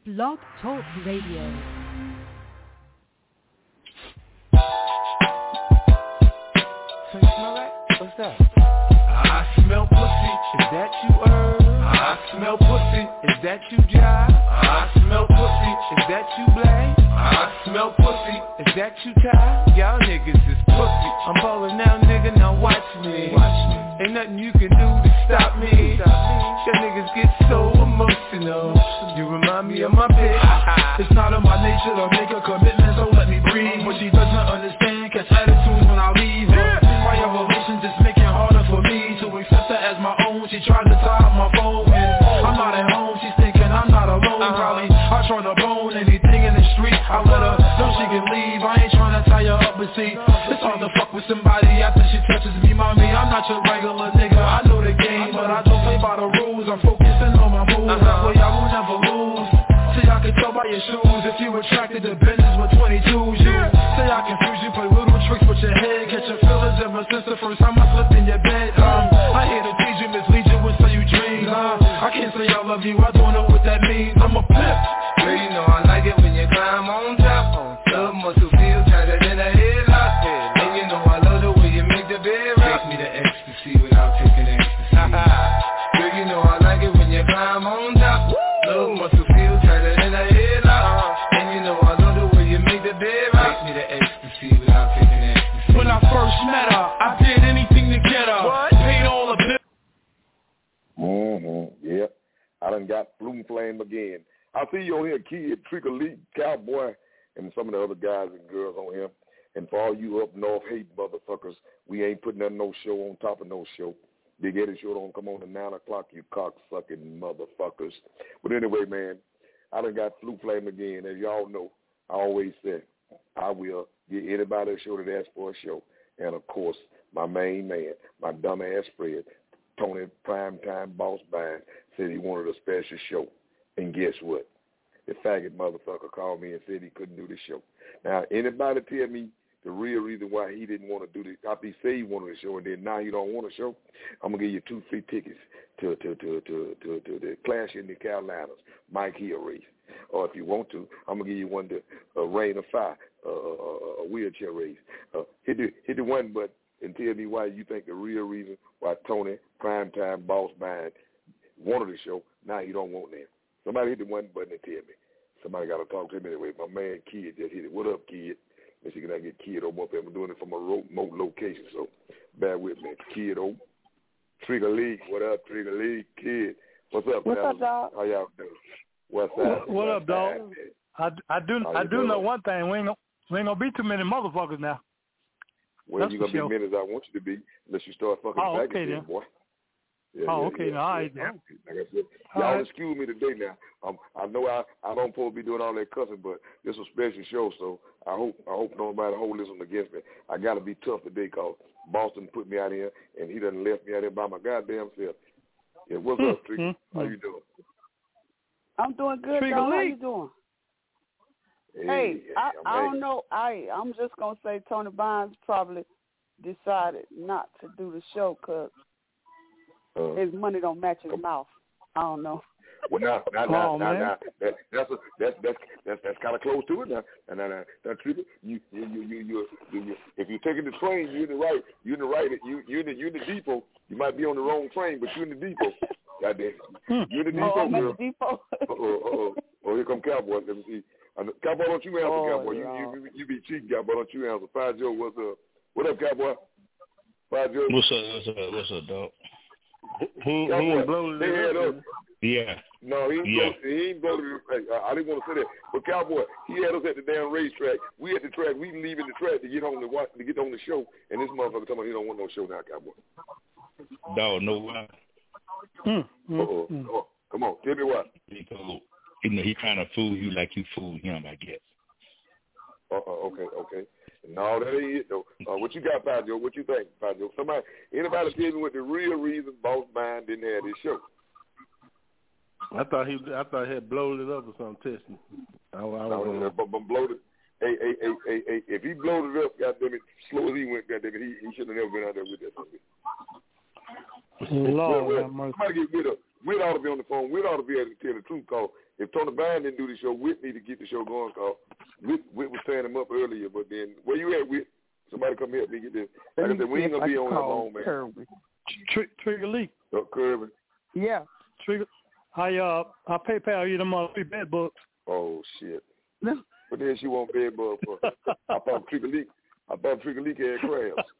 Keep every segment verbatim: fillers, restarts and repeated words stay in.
Blog Talk Radio. So you smell that? What's that? I smell pussy. Is that you, Herb? I smell pussy. Is that you, Jive? I smell pussy. Is that you, Blay? I smell pussy. Is that you, Ty? Y'all niggas is pussy. I'm ballin' now, nigga. Now watch me. Watch me. Ain't nothing you can do to stop me. Y'all niggas get so emotional. You remind me of my bitch. It's not in my nature to make a commitment, so let me breathe. What she doesn't understand, catch attitudes when I leave her. My relations is making harder for me to accept her as my own. She tried to tie up my phone when I'm not at home. She's thinking I'm not alone. Probably I try to bone anything in the street. I let her know she can leave. I ain't trying to tie her up, but see, it's hard to fuck with somebody after she touches me, mommy. I'm not your regular nigga. I know the game, but I don't play by the rules. I'm focusing on my moves. That way I will never lose. See, I can tell by your shoes if you attracted to business with twenty-twos. You say I confuse you, play little tricks with your head. Catch your feelings ever since the first time I slept in your bed. Um, I hate to tease you, mislead you with so you dream. Uh, I can't say I love you, I don't know what that means. I'm a pimp. Girl, you know I like it when you climb on top. Love muscle feel tighter than a headlock. And you know I love the way you make the bed rock. Take me to ecstasy without taking ecstasy. Girl, you know I like it when you climb on top. Love muscle feel tighter than a headlock. And you know I love the way you make the bed rock. Take me to ecstasy without taking ecstasy. When I first met her, I did anything to get her. What? Paid all the bills. Mm-hmm, yep. I done got Flume Flame again. I see you on here, Kid, Trigger Lee, Cowboy, and some of the other guys and girls on here. And for all you up north hate motherfuckers, we ain't putting that no show on top of no show. Big Eddie show don't come on at nine o'clock, you cock-sucking motherfuckers. But anyway, man, I done got Flu Flame again. As y'all know, I always say I will get anybody a show that asks for a show. And, of course, my main man, my dumb-ass Fred, Tony Primetime Boss Band, said he wanted a special show. And guess what? The faggot motherfucker called me and said he couldn't do the show. Now, anybody tell me the real reason why he didn't want to do this, after he said he wanted a show and then now he don't want a show, I'm going to give you two free tickets to to to to to, to the Clash in the Carolinas, Mike Hill race. Or if you want to, I'm going to give you one to uh, Rain of Fire, uh, a wheelchair race. Uh, hit, the, hit the one button and tell me why you think the real reason why Tony, Primetime Boss Band, wanted the show, now you don't want them. Somebody hit the one button and tell me. Somebody got to talk to me anyway. My man Kid just hit it. What up, Kid? Let's see, can I get Kid over up there? I'm doing it from a remote location, so bear with me. Kid over. Trigger League. What up, Trigger League? Kid. What's up, What's fellas? up, dog? How y'all doing? What's up? What, what up, dog? I, I do How I you do doing? know one thing. We ain't, gonna, we ain't gonna be too many motherfuckers now. Well, That's you're going to for be sure. many as I want you to be, unless you start fucking Oh, faggots okay, in, then. boy. Yeah, Oh, yeah, okay, yeah, now, all right, yeah. then. Like I said, All y'all right. excuse me today now. Um, I know I, I don't supposed to be doing all that cussing, but this is a special show, so I hope I hope nobody hold this one against me. I got to be tough today because Boston put me out here, and he done left me out here by my goddamn self. Yeah, what's up, Tricky? Mm-hmm. How you doing? I'm doing good, Trigger dog. How Lee. you doing? Hey, Hey, I, I'm I don't hanging. know. I I'm just gonna say Tony Bonds probably decided not to do the show because Uh, his money don't match his mouth. I don't know. Well, now, now, Come now, on, now, man. now, that, that's a, that's that's that's that's kind of close to it now. And now, now, now, Tricky, you, you, you, you, you, you, you, if you're taking the train, you're in the right, you're in the right, you, you're in the, you're in the depot. You might be on the wrong train, but you're in the depot. Goddamn, you're in the Oh, depot, I'm at girl. the depot. Uh oh, uh oh, oh, here come Cowboy. Let me see. I know, Cowboy, don't you answer, Oh, Cowboy? You, Lord. you, you, you be cheating, Cowboy. Don't you answer? Five Joe, what's up? What up, Cowboy? Five Joe. What's up? What's up? What's up, dog? He, he Cowboy. ain't blown They it had up. us. Yeah. No, he ain't Yeah. blow, he ain't blow the, hey, I, I didn't want to say that. But Cowboy, he had us at the damn racetrack. We at the track. We leaving the track to get on the watch, to get on the show. And this motherfucker talking about he don't want no show now, Cowboy. Dog, no why. Mm, mm, Uh-oh. mm. Come on. Come on. Tell me what. Because you know, he trying to fool you like you fooled him, I guess. Uh-oh. Okay, okay. No, that ain't it, though. Uh, what you got, Fabio? What you think, Fabio? Somebody, anybody tell me what the real reason Boss Band didn't have this show? I thought he, I thought he had blown it up or something, testing. I, I No, don't no, know. but, but blowed it. Hey, hey, hey, hey, hey, if he blowed it up, goddamn it, slow as he went, goddamn it, he, he should have never been out there with that. Lord well, well, have mercy. somebody get rid of Whit ought to be on the phone. Whit ought to be able to tell the truth. Cause if Tony Byrne didn't do the show, Whit need to get the show going. Cause Whit, Whit was tearing him up earlier. But then, where you at, Whit? Somebody come help me get this. Like I said, we ain't gonna be on that long, man. Kirby. Tr- Trigger Lee. Oh, Kirby. Yeah. Trigger. I uh I PayPal you them uh, three bed books. Oh shit. What the hell she want bed bug for? I thought Trigger Lee. I thought Trigger Lee had crabs.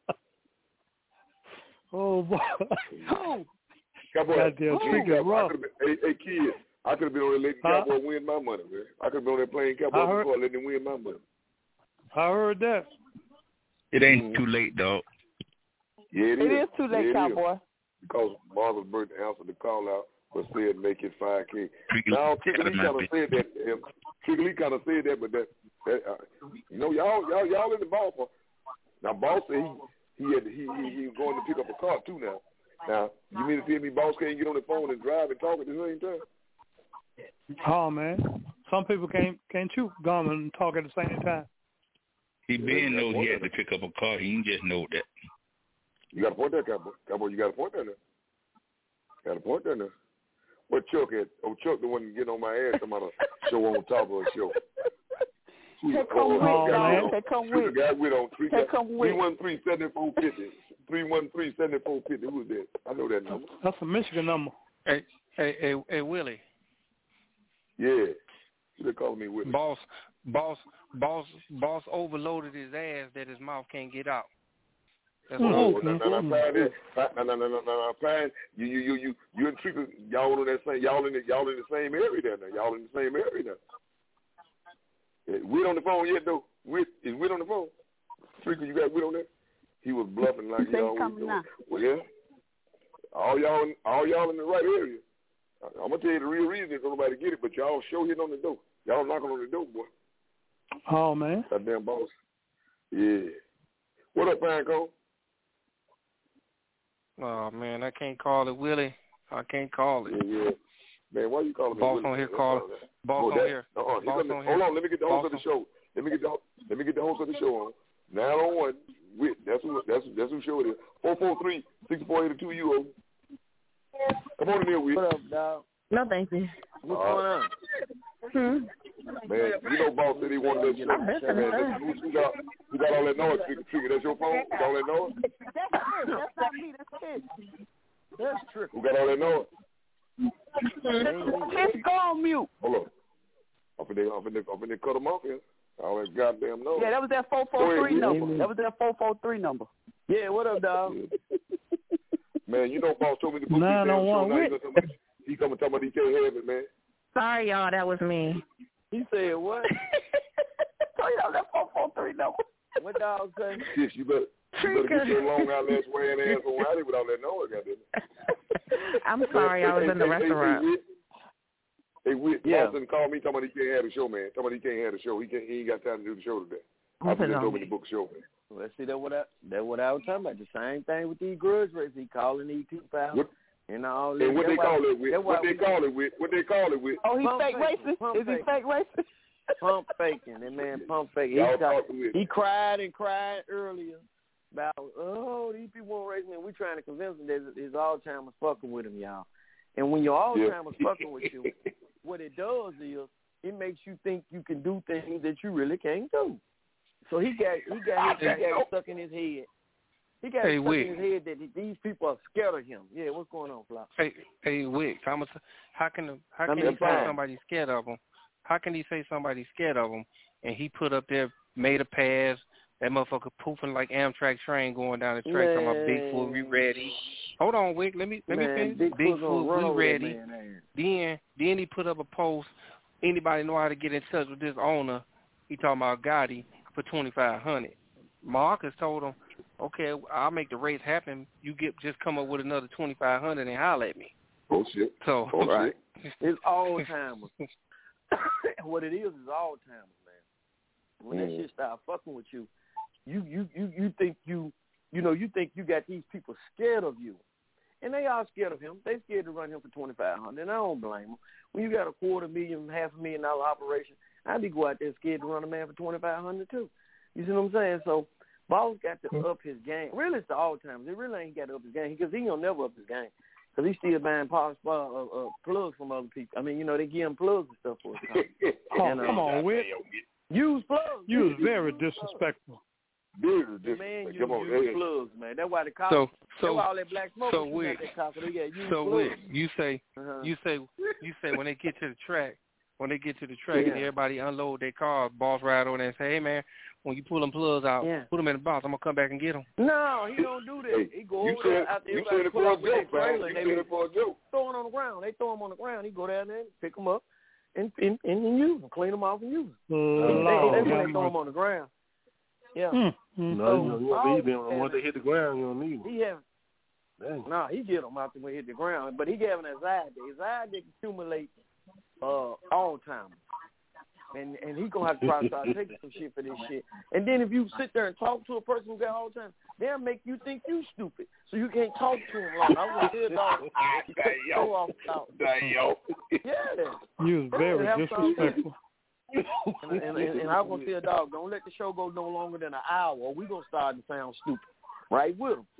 Oh boy. Oh. Cowboy, Goddamn oh, Trigger rough. Hey, hey kid, I could have been on there letting huh? Cowboy win my money, man. I could have been on there playing Cowboy heard, before letting him win my money. I heard that. It ain't too late, dog. Yeah, it, it is. is too late, yeah, Cowboy. Is. Because Marvel's Burton answered the call out, but said make it five K. Now, Trigger Lee kind of said that to him. Trigger Lee kind of said that, but that, that uh, you know, y'all, y'all, y'all in the ball for. Now, Boss said he he had he he, he was going to pick up a car too now. Now, you mean to tell me Boss can't get on the phone and drive and talk at the same time? Oh man, some people can't can't chew gum and talk at the same time. He been knows he had to pick up a car. He didn't just know that. You got a point there, Cowboy. Cowboy, you got a point there. Now. Got a point there. Now. What Chuck at? Oh, Chuck the one getting on my ass about a show on top of a show. They come with, dog. They come with. Guy with on three. They come with. Three one three seventy four fifty. Three one three seventy four fifty. Who's that? I know that number. That's a Michigan number. Hey, hey, hey, hey, Willie. Yeah. They call me Willie. Boss, boss, boss, boss overloaded his ass that his mouth can't get out. That's no, what no, no, no, no, no, no, no, no, no, you, you, you, you, you and Trigger, y'all on that same, y'all in the, y'all in the same area there now. Y'all in the same area now. Yeah, Whit on the phone yet though? Whit, is Whit on the phone? Trigger, you got Whit on there? He was bluffing like he always do. Well, yeah. All y'all, in, all y'all in the right area. I'm gonna tell you the real reason if nobody get it, but y'all show hitting on the door. Y'all knocking on the door, boy. Oh man. That damn boss. Yeah. What up, Fine Cole? Oh man, I can't call it Willie. I can't call it. Yeah, yeah. Man, why you calling me Boss Willie? on here calling. Boss oh, on that, here. Uh-uh. Boss me, on hold here. on, let me get the host Boss of the show. Let me get the let me get the host of the show on. Nine on one. With that's who that's that's who show it is. Four four three six four eight two. You over. Come on in here, Whit. What up, dog? No, thank you. What's uh, going on? Hmm. Man, you know, Boss said he wanted that shit. I'm Man, man who, who got who got all that noise? Trigger, Trigger, that's your phone. Got all that noise? That's it. That's not me. That's it. That's true. Who got all that noise? Let's go on mute. Hold on. Up in there, up in there, up in there, cut them off here. All that goddamn noise. Yeah, that was that four four three number. That was that four four three number. Yeah, what up, dog? Man, you know, Boss told me to book this damn show. Now he, gonna he come and talk about he can't have it, man. Sorry, y'all. That was me. He said what? So y'all that four four three number. What dog say? Yes, you better. You better get your long eyelash wearing ass on Wiley without that noise, goddamn. I'm sorry, I was hey, in the hey, restaurant. Hey, hey, Whit, yeah. Boston called me talking about he can't have the show, man. Talking about he can't have the show. He can't. He ain't got time to do the show today. I just told me to book the show, man. Let's see that what I that what I was talking about. The same thing with these grudge races. He calling these people out. What? And all that. And what that they why, call it with? What they call it with? What they call it with? Oh, he's fake racist. Is he fake racist? Pump faking. That man pump faking. He, talk, he cried and cried earlier about, oh, these people won't race me. We're trying to convince him that his Alzheimer's fucking with him, y'all. And when your Alzheimer's yeah. fucking with you, what it does is it makes you think you can do things that you really can't do. So he got he got his, he got it stuck in his head. He got hey, it stuck Wick. in his head that these people are scared of him. Yeah, what's going on, Flop? Hey, hey, Wick, how how can how can I mean, he say somebody's scared of him? How can he say somebody's scared of him? And he put up there, made a pass. That motherfucker poofing like Amtrak train going down the track. Talking about Bigfoot, we ready. Hold on, Wick. Let me let man, me finish. Bigfoot, we ready. Man, then then he put up a post. Anybody know how to get in touch with this owner? He talking about Gotti for twenty five hundred. Marcus told him, okay, I'll make the race happen. You get just come up with another twenty five hundred and holler at me. Oh shit. So oh, right, it's all timers. What it is is all timers, man. When mm. that shit start fucking with you, you you you you think you you know you think you got these people scared of you, and they are scared of him. They scared to run him for twenty five hundred, and I don't blame them. When you got a quarter million, half a million dollar operation, I'd be go out there scared to run a man for twenty five hundred too. You see what I'm saying? So Ball's got to up his game. Really, it's the all timers. He really ain't got to up his game because he don't never up his game. Because he's still buying power uh, uh, uh, plugs from other people. I mean, you know, they give him plugs and stuff for it. Oh, and, uh, come on, Whit. Use plugs. You was very disrespectful. Very Man, you Come on, use hey. plugs, man. That's why the cops. So, that's so, why all that black smoke. so Whit. So Whit, you say, uh-huh. you say, you say when they get to the track, when they get to the track, yeah. and everybody unload their cars, boss ride over there and say, hey man, when you pull them plugs out, yeah. put them in the box. I'm gonna come back and get them. No, he don't do that. Hey, he go you over said, there after you everybody said it pull for a up with their joke, man. trailer. You They said it for a joke. Throw them on the ground. They throw them on the ground. He go down there, pick them up, and and, and use them, clean them off, and use them. Uh, they, Lord, they, they, yeah, they throw them on the ground. Yeah. Mm, mm. No, So, you don't, you don't need them. Once they hit the ground, you don't need them. He have, no, he get them after we hit the ground, but he gave them anxiety. Anxiety accumulate uh, all timers. And and he gonna have to try to start taking some shit for this shit. And then if you sit there and talk to a person who got all the time, they'll make you think you stupid. So you can't talk to him long. I was a dog. Go off out. Yeah. You was very disrespectful. And, and, and, and I was gonna tell dog, don't let the show go no longer than an hour, or we gonna start to sound stupid. Right with him.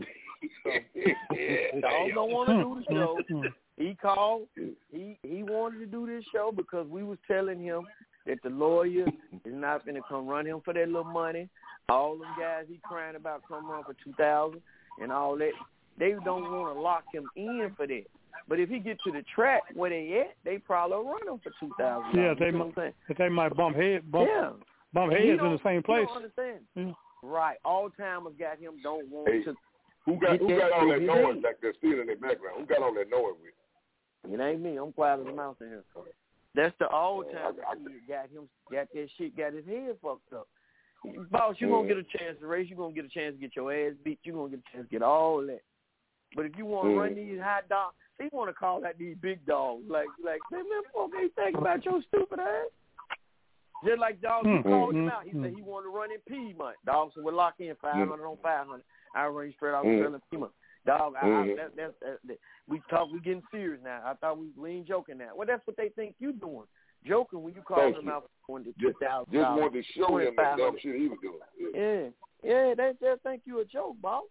So, dog don't want to do the show. He called. He he wanted to do this show because we was telling him that the lawyer is not going to come run him for that little money. All them guys he crying about come run for two thousand and all that. They don't want to lock him in for that. But if he get to the track where they at, they probably run him for two thousand. Yeah, they might. They might bump head, bump, yeah. bump heads in the same place. You don't understand. Yeah. Right. All timers got him. Don't want hey, to. Who got who that got all that noise day. back there still in the background? Who got all that noise with? It ain't me. I'm quiet as a mouse in here. That's the old time kid got him, got that shit, got his head fucked up. Boss, you gonna get a chance to race. You gonna get a chance to get your ass beat. You gonna get a chance to get all that. But if you want to mm. run these hot dogs, he want to call out these big dogs. Like, like, man, fuck ain't think about your stupid ass. Just like dogs, he mm-hmm. called him out. He mm-hmm. said he wanted to run in Piedmont. Dogs would lock in five hundred on five hundred. I run straight out mm-hmm. selling Piedmont. Dog, I, mm-hmm. I, that, that, that, that, we talk. We getting serious now. I thought we, we ain't joking now. Well, that's what they think you doing. Joking when you call Thank them you. out for two just, thousand just wanted to show him that dumb shit he was doing. Yeah, yeah, yeah they they think you a joke, boss.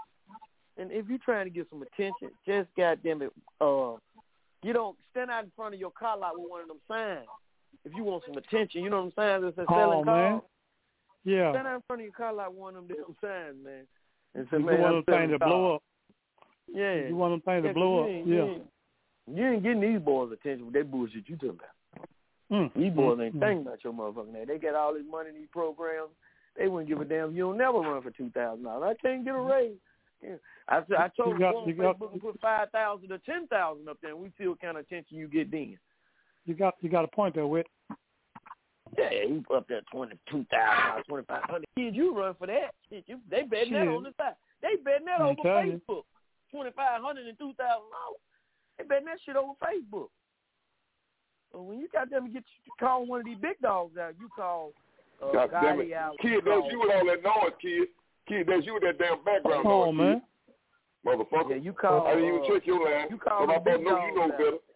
And if you trying to get some attention, just goddamn it, uh, you don't stand out in front of your car lot with one of them signs. If you want some attention, you know what I'm saying? It's a selling oh, cars. Man. Yeah. Stand out in front of your car lot with one of them damn signs, man. And say, you man, want them things to blow up. Yeah. You want them things yeah, to blow up. You ain't, yeah. You ain't, you ain't getting these boys attention with that bullshit you talking about. Mm. These boys ain't mm. thinking about your motherfucking name. They got all this money in these programs. They wouldn't give a damn. You don't never run for two thousand dollars. I can't get a raise. Yeah. I I told you, got, go on Facebook got, and put five thousand or ten thousand up there, and we see what kind of attention you get then. You got you got a point there, Whit. Yeah, he put up there twenty two thousand, twenty five hundred. Kids, you run for that. Shit, you, they betting that on the side. They betting that over Facebook. Twenty five hundred and two thousand dollars. They betting that shit over Facebook. So when you got them to get you to call one of these big dogs out, you call uh, God damn it. out. Kid, that's you with all that noise, kid. Kid, that's you with that damn background Come on, noise, man. Kid. Motherfucker. Yeah, you call. I didn't even uh, check your line. You call but I thought, no, you know out. better.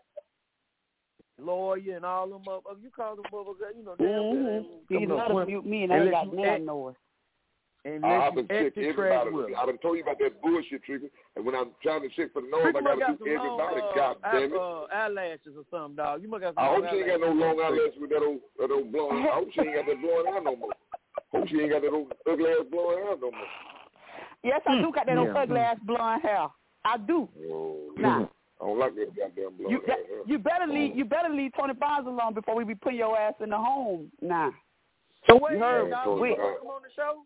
Lawyer and all them up. You call them motherfuckers, you know, mm-hmm. damn. You not to mute me and I ain't got damn noise. And I let done you checked everybody. I done told you about that bullshit, Trigger. And when I'm trying to check for the noise, I got to do everybody. Uh, God damn it. Uh, eyelashes or something, dog. You must got some I hope she ain't got no long eyelashes eyelashes with that old, that old blowing. I hope she ain't got that blowing hair no more. Hope she ain't got that old ugly ass blowing hair no more. Yes, I do got that yeah. old ugly ass blonde hair. I do. Oh, nah. I don't like that goddamn blonde you, hair. You better leave. You better leave Tony Bonds alone before we be putting your ass in the home. Nah. So wait, you heard, dog, you want to come on the show?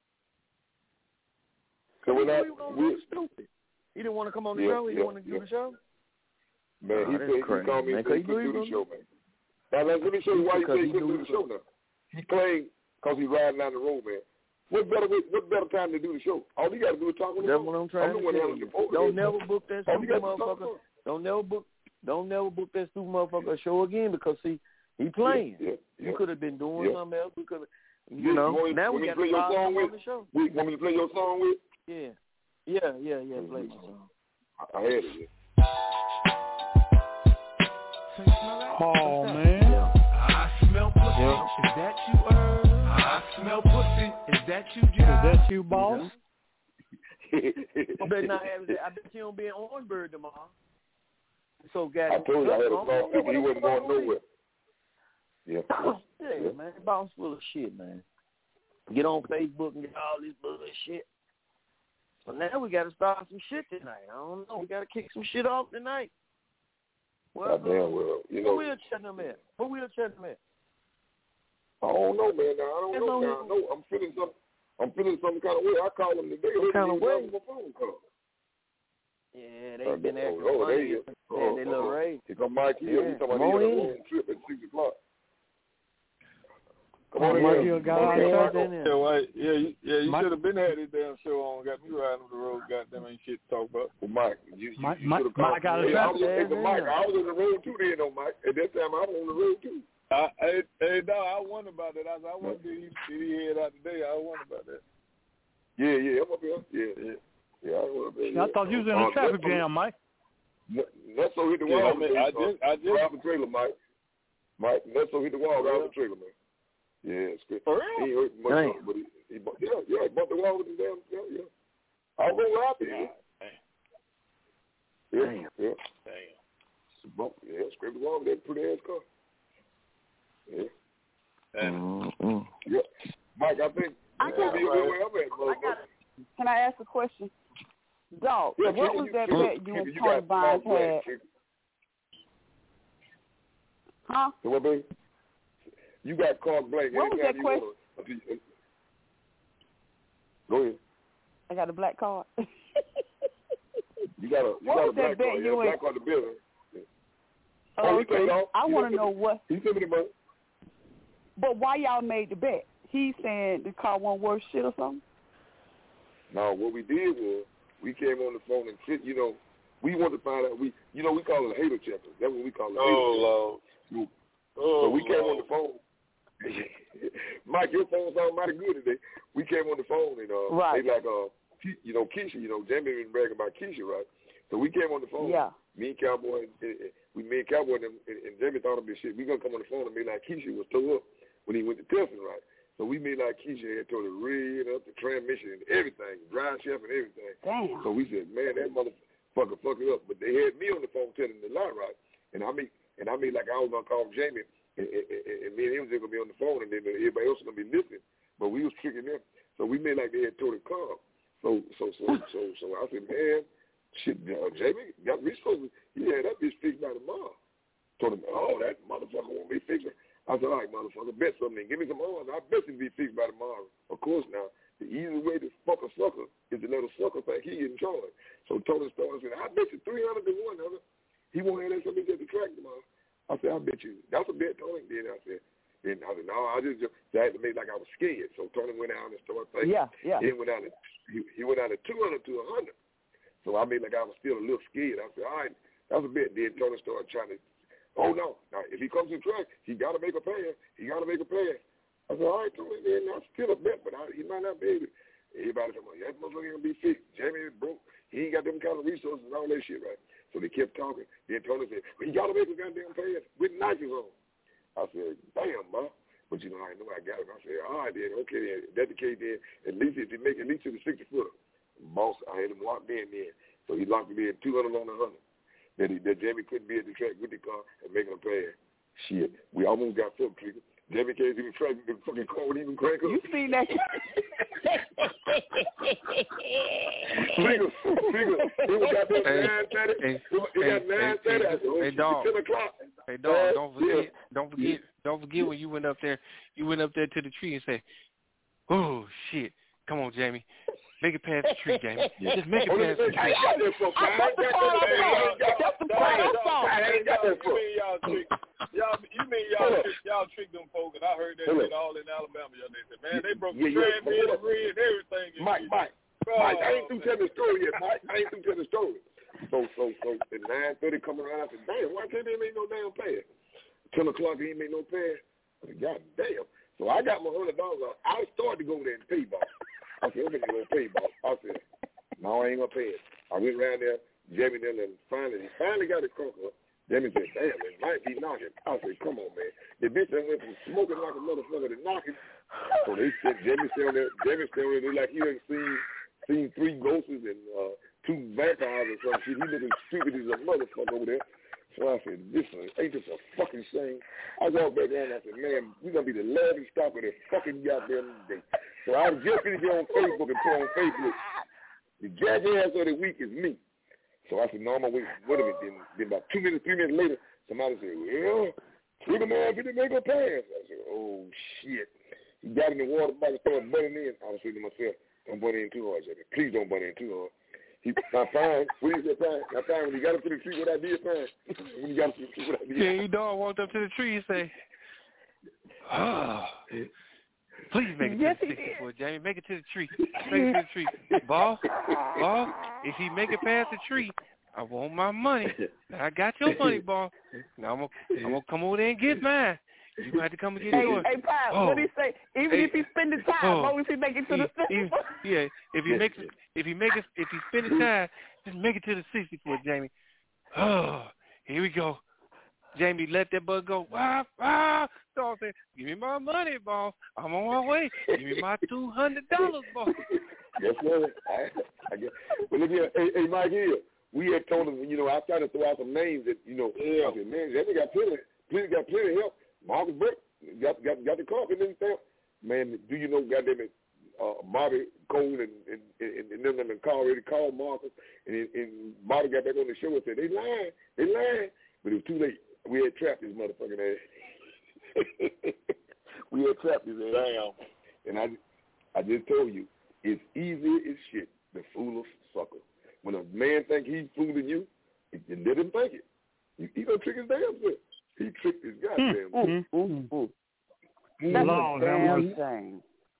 So we're not, we stupid. He didn't want to come on the yeah, show. He yeah, didn't want to yeah. do the show. Man, oh, he said he called me and said he couldn't do the show, man. Now, let me show you why he said he couldn't do the show now. He claimed because he's riding down the road, man. What better what better time to do the show? All you got to do is talk on the That's phone. what I'm trying I'm to tell you. Don't never book that stupid motherfucker. Don't never book. Don't never book that stupid motherfucker show again because see, he playing. Yeah, yeah, yeah. You could have been doing yeah. something else. We could, you yeah, know. You now want we got to to play your song with? On the show. We, want me to play your song with? Yeah, yeah, yeah, yeah. Play your song. I had it. Yeah. Oh man. Yeah. I smell pussy. Yeah. Is that you, Earl? I smell pussy. Is that you, John? Is that you, boss? I bet not have that. I bet you don't be an Orange Bird tomorrow. So got I told you I had a soft pick. He wasn't going nowhere. Yeah. yeah, yeah, man. Boss full of shit, man. Get on Facebook and get all this bullshit. So now we got to start some shit tonight. I don't know. We got to kick some shit off tonight. Well, damn well, you know. Where wheelchair them at? Where wheelchair them at? I don't know, man. Now, I don't know. Now, I know. I'm feeling some. I'm feeling some kind of way. I call them today. What kind of way? My phone call. Yeah, they been acting oh, funny. They, oh, oh, they look uh, right. Here come Mike Hill. Yeah. He's talking about he had a long trip at six o'clock. Come on, Mike Hill got on yeah, well, yeah, you, yeah, you should have been had this damn show on. Got me riding on the road. Goddamn, ain't shit to talk about. Well, Mike, you, you, Mike, you Mike, Mike got a traffic. Hey, Mike, I was on the road too then, though, Mike. At that time, I was on the road too. I, hey, hey, no, I wonder about that. I, I wonder if he, did he head out today. I wonder about that. Yeah, yeah, I'm up here. Yeah, yeah, yeah. I, wonder about, yeah. I thought you was in a uh, traffic jam, Mike. Netso hit the yeah, wall. I, mean, I just, I just, grab the trailer, Mike. Mike, Netso hit the wall. Grab the trailer, man. Yeah, it's good. For real? He hurt much, Dang. but he, he, yeah, yeah, he bumped the wall with his damn, yeah, yeah. I was gonna rap it, yeah. Yeah, Damn. yeah. Damn. Bump, yeah, scraped the wall with that pretty ass car. Yeah. Mm-hmm. Yeah. Mike, I think I it's gonna be right. where I'm at, motherfucker. Can I ask a question? Dog, yeah, what was that bet you and Tony Bonds had? Huh? So what, baby? You got carte blanche. What was that question? Wanna, go ahead. I got a black card. you got a you what got was a black that bet card. you Yeah, and... black card the building. Yeah. Oh, oh, okay. I want to know me, what. He sent me the money. But why y'all made the bet? He's saying the car wasn't worth shit or something? No, what we did was we came on the phone and shit, you know, we wanted to find out, we, you know, we call it a hater checker. That's what we call it. Oh, Lord. Oh, so we Lord. came on the phone. Mike, your phone sound mighty good today. We came on the phone and uh, right. they like, uh, you know, Keisha, you know, Jamie been bragging about Keisha, right? So we came on the phone. Yeah. Me and Cowboy, and, and, we me and Cowboy and, and, and Jamie thought of this shit. We gonna come on the phone and be like Keisha was tore up when he went to Tilson, right? So we made like Keisha had tore the rig up, the transmission and everything, drive shaft and everything. Damn. So we said, man, that motherfucker fucked it up. But they had me on the phone telling the lie, right? And I mean, and I mean like I was gonna call Jamie. And, and, and me and him was just going to be on the phone, and then everybody else was going to be listening. But we was tricking them. So we made like they had tore the car. So so so so so I said, man, shit, uh, Jamie, got we supposed to, yeah, that bitch fixed by tomorrow. Told him, oh, that motherfucker won't be fixed. I said, all right, motherfucker, bet something. Give me some odds. I bet it'll be fixed by tomorrow. Of course now, the easy way to fuck a sucker is to let a sucker think he in charge. So Tony Starr said, I bet you three hundred to one, brother. He won't have that something at the track tomorrow. I said, I bet you. That's a bet, Tony. Then I said, then I said, no, I just, just I had to make like I was scared. So Tony went out and started thinking. Yeah, yeah. He went out and he, he went out at two hundred to a hundred. So I made like I was still a little scared. I said, all right, that's a bet. Then Tony started trying to, oh no, now if he comes to the track, he got to make a pass. He got to make a pass. I said, all right, Tony, then that's still a bet, but I, he might not be able to. Everybody said, well, that motherfucker ain't gonna be fixed. Jamie broke. He ain't got them kind of resources and all that shit, right? So they kept talking. Then Tony said, well, you got to make a goddamn pass with knives on. I said, damn, ma. But, you know, I know I got it. I said, all right, then, okay, then. If that's the case, then, at least if you make at least to the sixty-footer. Boss, I had him lock me in there. So he locked me in two hundred on the one hundred. That, he, that Jamie couldn't be at the track with the car and making a pass. Shit. We almost got foot trigger. Jamie can't even track the fucking car would even crank up. You seen that? Figure, figure. It was got there nine thirty. It got nine thirty. Hey, dog. ten o'clock. Hey, dog. Don't forget. Don't forget. Don't forget when you went up there. You went up there to the tree and said, "Oh shit! Come on, Jamie. Make it past the tree, Jamie. Yeah. Just make it past the tree." I got that for I got that for That's the part I saw. I ain't got that for y'all trick. Y'all, you mean y'all trick, y'all trick them folks? And I heard that shit all in Alabama yesterday. Said, man, they broke the yeah, transmission, rig, and everything. Mike, Mike, oh, Mike, I ain't through telling the story yet, Mike. I ain't through telling the story. So, so, so, at nine thirty coming around, I said, damn, why can't they make no damn pass? ten o'clock, he ain't make no pass. I said, God damn. So I got my one hundred dollars. I started to go there and pay ball. I said, I'm going to go pay ball. I said, no, I ain't going to pay it. I went around there, Jamie there, and finally, he finally got it crunk up. Jamie said, damn, it might be knocking. I said, come on, man. The bitch that went from smoking like a motherfucker to knocking. So they said, Jamie still there, Jamie still there, like he ain't seen, seen three ghosts and uh, two vampires or some shit. He looking stupid as a motherfucker over there. So I said, this ain't this a fucking shame? I walked back down and I said, man, we're going to be the laughing stock of that fucking goddamn day. So I was just going to get on Facebook and put on Facebook, the jackass of the week is me. So I said, no, I'm going to wait. What a minute. Then, then about two minutes, three minutes later, somebody said, well, Trigger Man didn't make a pass. I said, oh, shit. He got in the water bottle, started butting in. I was thinking to myself, don't butt in too hard, Jackie. Please don't butt in too hard. He, I fine. What he said, fine. I fine. When he got up to the tree, what I did, fine. When he got up to the tree, what I did. Yeah, your dog walked up to the tree and say, oh, please make it yes, to the sixty-foot, Jamie. Make it to the tree. Make it to the tree. Boss, boss, if he make it past the tree, I want my money. Now, I got your money, boss. Now, I'm going I'm to come over there and get mine. You going to have to come and get hey, yours. Hey, Pop, oh. what did he say? Even hey. if he spend the time, oh. as long as he make it to he, the sixty-foot. Yeah, if he makes it, if he make it, if he spend the time, just make it to the sixty-foot, Jamie. Oh, here we go. Jamie, let that bug go. Ah, ah. Dog said, give me my money, boss. I'm on my way. Give me my two hundred dollars, boss. Yes, sir. I, I guess. But look here, hey, hey, Mike here. We had told him, you know, I tried to throw out some names that, you know, yeah. I said, man, that nigga got plenty, plenty, got plenty of help. Marcus Burke got got got the car and everything. Man, do you know, goddamn it, uh, Bobby Cole and and, and, and them and Carl already called Marcus, and, and Bobby got back on the show and said, they lying, they lying. But it was too late. We had trapped his motherfucking ass. We had trapped his ass. Damn. And I, I just told you, it's easy as shit to fool a sucker. When a man think he's fooling you, you let him think it. He, he gonna trick his damn self. He tricked his goddamn self. Mm-hmm. Mm-hmm. That's Lord, a damn shame.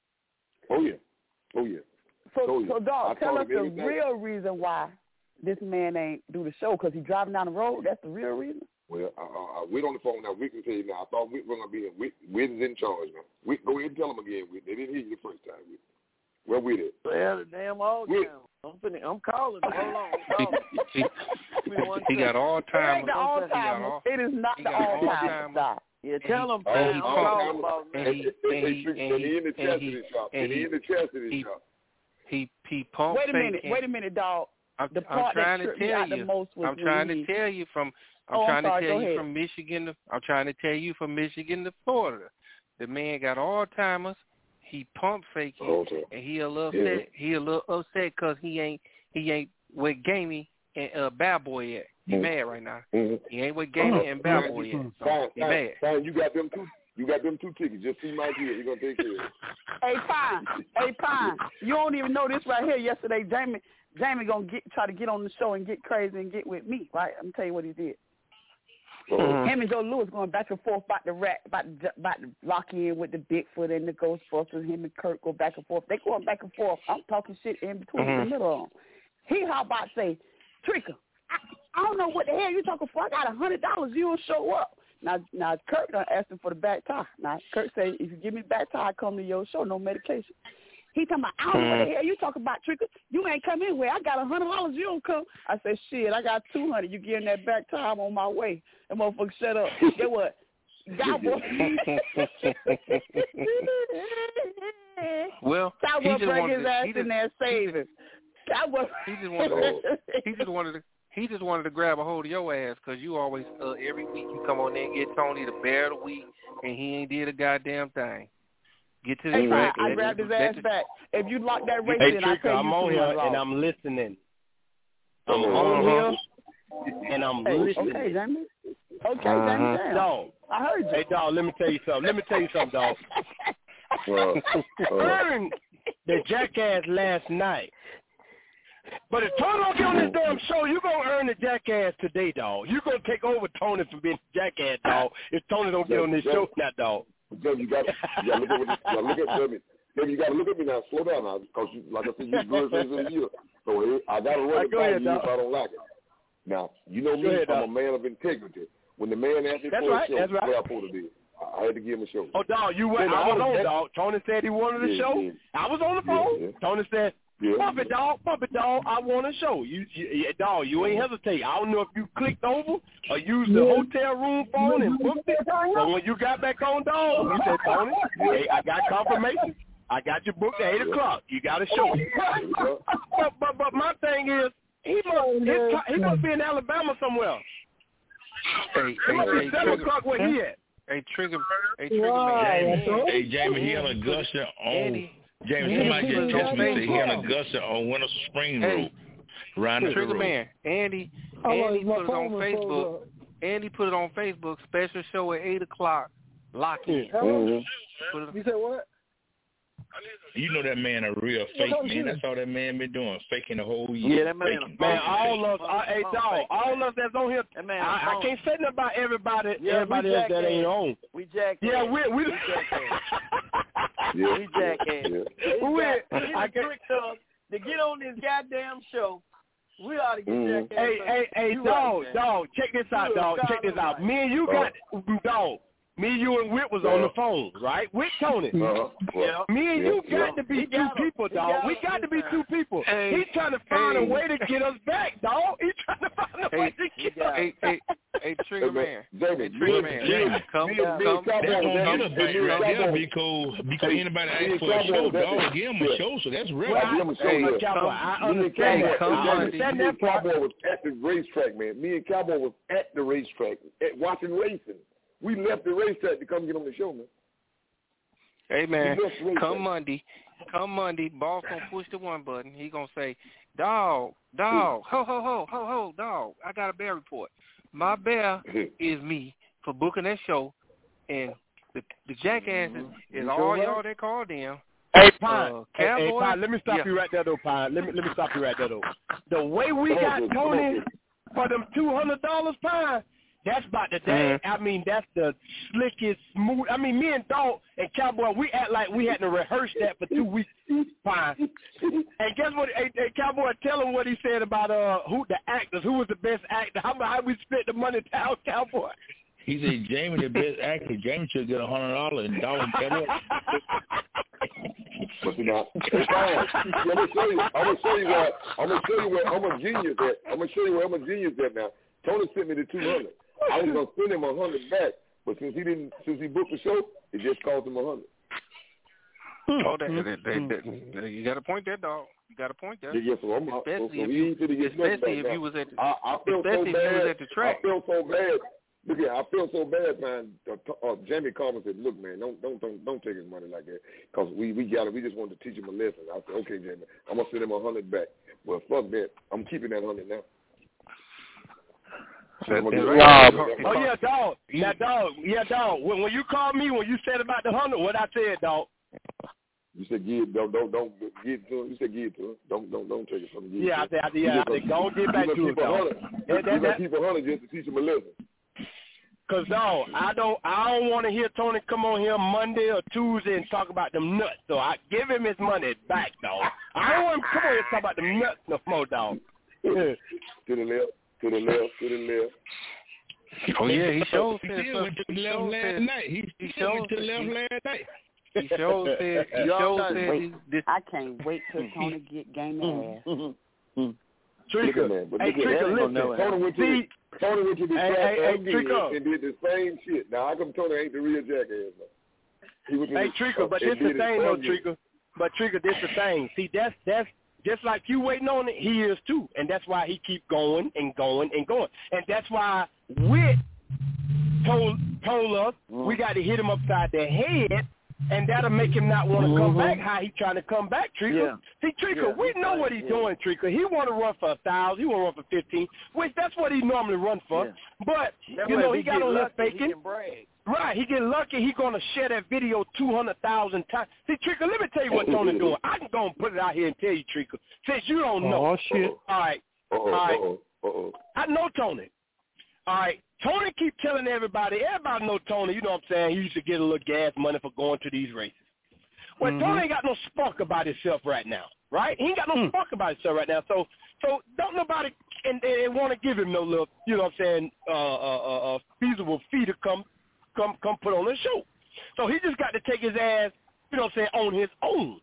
Oh yeah, oh yeah. So, oh, so yeah. dog, tell us the everything. real reason why this man ain't do the show, because he's driving down the road. That's the real reason. Well, I, I, I wait on the phone now. Wick can tell you now. I thought Wick was gonna be in. Wick, Wick is in charge now. Wick, go ahead and tell him again. Wick. They didn't hear you the first time. Wick. Where we at? Well, the damn all Wick. down. I'm finna, I'm calling. Hold on. I'm calling. he, he, he got all time. It ain't the all time. It is not the all time. Yeah, tell him. And he calling about and he and he and he in the chastity shop. And he in the chastity shop. He he pumped. Wait a minute. Wait a minute, dog. I'm, the I'm part trying that to tell the you. most was I'm trying he, to tell you from. I'm oh, trying I'm sorry, to tell you ahead. from Michigan. To, I'm trying to tell you from Michigan to Florida. The man got all timers. He pump faking, okay. and he a little yeah. upset. He a little upset because he ain't he ain't with Gamey and uh, Bad Boy yet. He mm-hmm. mad right now. Mm-hmm. He ain't with Gamey uh-huh. and Bad Boy yet. So fine, he fine, mad. Fine, you got them two. You got them two tickets. Just see Mike here. He's gonna take care of it. Hey, Pine. Hey, Pine. You don't even know this right here. Yesterday, Jamie, Jamie gonna get try to get on the show and get crazy and get with me. Right? I'm gonna tell you what he did. Mm-hmm. Him and Joe Lewis going back and forth about the rat, about the, about to lock in with the Bigfoot and the Ghostbusters. Him and Kurt go back and forth. They going back and forth. I'm talking shit in between mm-hmm. the middle of them. He how about say, Tricker, I, I don't know what the hell you talking for. I got a hundred dollars. You don't show up. Now, now Kurt done asked him for the back tie. Now Kurt say, if you give me the back tie, I come to your show. No medication. He talking about, I don't know what the hell you talking about, Tricker. You ain't come anywhere. I got a hundred dollars. You don't come. I said, shit, I got two hundred. You give him that back tie. I'm on my way. That motherfucker shut up. Get what? Cowboy. Well, Cowboy he just bring wanted his to, ass he in just, there, save him. Cowboy. He just wanted. To, he just wanted to. He just wanted to grab a hold of your ass because you always uh, every week you come on there and get Tony the bear of the week, and he ain't did a goddamn thing. Get to the hey, track. I grabbed his ass back. If you lock that race hey, in, Tricker, I I'm on here and I'm listening. I'm uh-huh. on here and I'm hey, listening. Okay, Jamie. Okay, uh-huh. Jamie. Damn. Dog. I heard you. Hey, dog, let me tell you something. Let me tell you something, dog. uh, uh, Earned the jackass last night. But if Tony don't get on this damn show, you're going to earn the jackass today, dog. You're going to take over Tony from being jackass, dog, if Tony don't get on this show now, dog. Jim, you got you got to look at what you, you look at Jimmy. Jimmy, you got to look at me now. Slow down now, because you, like I said, you good friends in the year. So hey, I got to run it by you if I don't like it. Now you know me, ahead, I'm dog. a man of integrity. When the man asked me that's for right, a show, that's right. what I supposed to do? I had to give him a show. Oh, dog, you went. Yeah, I was on, yeah. dog. Tony said he wanted a yeah, show. Yeah. I was on the phone. Yeah, yeah. Tony said, yeah, pump it, yeah. dog. Pump it, dog. I want a show. You, you yeah, dog, you ain't hesitate. I don't know if you clicked over or used the yeah. hotel room phone and booked it. But when you got back on, dog, you said, Tony, hey, I got confirmation. I got your book at eight o'clock. You got a show. but, but but my thing is, he must his, he must be in Alabama somewhere. Hey, hey, hey, seven o'clock where he at? Hey, Trigger, hey, Trigger wow, man. Jamie, hey, Jamie, he on Augusta on, Andy, Jamie, somebody just text me, say he on Augusta on Winter Spring Road. Hey, Round Trigger the road. man, Andy, Andy put it on Facebook. Andy put it on Facebook, special show at eight o'clock, lock in. Mm-hmm. You said what? You know that man a real fake man. That's all that man been doing, faking the whole year. Yeah, that man. Faking. Man, all of us, hey dog, all of us that's on here. That man, I, I can't say nothing about everybody. Yeah, everybody else that ain't on. We jackass. Yeah, we we. we jackass. yeah. We jackass. Yeah. We. I tricked us to get on this goddamn show. We ought to get mm. jackass. Hey, hey, hey, dog, right, dog, check this out, dog. Check this out. Me and you got dog. Me, you, and Whit was on the phone, right? With Tony. Uh-huh. Yeah. Me and you yeah. got to be two people, dog. We got to be two people. Hey, He's trying to find hey. a way to get us back, dog. He's trying to find a hey, way to get us hey, back. Hey, hey, Trigger man. Jamie, hey, Trigger man. Jamie, come, me, come. Me come. That's gonna get us back right there because, because anybody ask for a show, dog, give him a show, so that's real. Well, I, hey, hey, Cowboy, I understand that. I understand that part. Cowboy was at the racetrack, man. Me and Cowboy was at the racetrack, at watching racing. We left the racetrack to come get on the show, man. Hey, man, come Monday, come Monday, boss gonna push the one button. He gonna say, dog, dog, ho, ho, ho, ho, ho, dog, I got a bear report. My bear is me for booking that show, and the, the jackasses mm-hmm. is all y'all that called in. Hey, Pine, uh, hey, hey, Pine, let me stop yeah. you right there, though, Pine. Let me, let me stop you right there, though. The way we got Tony for them two hundred dollars, Pine, that's about the day. Mm-hmm. I mean, that's the slickest, smooth. I mean, me and Dog and Cowboy, we act like we had to rehearse that for two weeks. Fine. And guess what? Hey, hey, Cowboy, tell him what he said about uh who the actors. Who was the best actor? How how we split the money down, Cowboy? He said Jamie the best actor. Jamie should get a hundred dollars and Dog Cowboy. But you know, hey, fine. I'm gonna show you. I'm gonna show you where. I'm gonna show you where I'm a genius at. I'm gonna show you where I'm a genius at now. Tony sent me the two hundred. I was gonna send him a hundred back, but since he didn't, since he booked the show, it just cost him a hundred. Oh, that, that, that, that, you got a point there, dog. You got a point there. Yeah, so I'm, especially so if you, especially if now. you was at the, I, I feel especially so if bad. you was at the track. I feel so bad. Look at, I feel so bad, man. Uh, uh, Jamie called and said, "Look, man, don't don't don't don't take his money like that, cause we we got it. We just wanted to teach him a lesson." I said, "Okay, Jamie, I'm gonna send him a hundred back." Well, fuck that. I'm keeping that hundred now. That, right. Oh, oh yeah, dog. Yeah, dog. Yeah, dog. When, when you called me, when you said about the hundred, what I said, dog. You said give don't don't don't give it to him. You said give it to him. Don't don't don't take it from him. Yeah, I said yeah. I said go get back to it, dog. You gonna keep a hundred just to teach him a lesson. Cause dog, I don't I don't want to hear Tony come on here Monday or Tuesday and talk about them nuts. So I give him his money back, dog. I don't want him to come on here and talk about them nuts no more, dog. To the left. To the left, to the left. Oh yeah, he showed he said still went to the left last night. He, he still went to the left last night. He showed said he showed said this. I can't wait till Tony get game ass. Trigger, hey Trigger, listen. Tony went to the, Tony went to the hey, track hey, and, hey, and did the same shit. Now how come Tony ain't the real jackass? He went to hey the, Trigger, but this the thing though, Trigger. But Trigger, this the thing. See, that's that's. Just like you waiting on it, he is too. And that's why he keep going and going and going. And that's why Whit told, told us mm. we got to hit him upside the head, and that'll make him not want to mm-hmm. come back how he trying to come back, Trika. Yeah. See, Trika, yeah, we know right. what he's yeah. doing, Trika. He want to run for a thousand. He want to run for fifteen, which that's what he normally run for. Yeah. But, that you know, he, he got on there faking. He can brag. Right, he get lucky. He gonna share that video two hundred thousand times. See, Trika, let me tell you what Tony doing. I can go and put it out here and tell you, Trika, since you don't know. Oh shit! All right, Uh-oh, all right. Uh-oh, uh-oh. I know Tony. All right, Tony keep telling everybody. Everybody know Tony. You know what I'm saying? He used to get a little gas money for going to these races. Well, mm-hmm. Tony ain't got no spunk about himself right now, right? He ain't got no mm. spunk about himself right now. So, so don't nobody and they want to give him no little, you know what I'm saying, uh, uh, uh, uh, feasible fee to come. Come come put on the show. So he just got to take his ass, you know what I'm saying, on his own.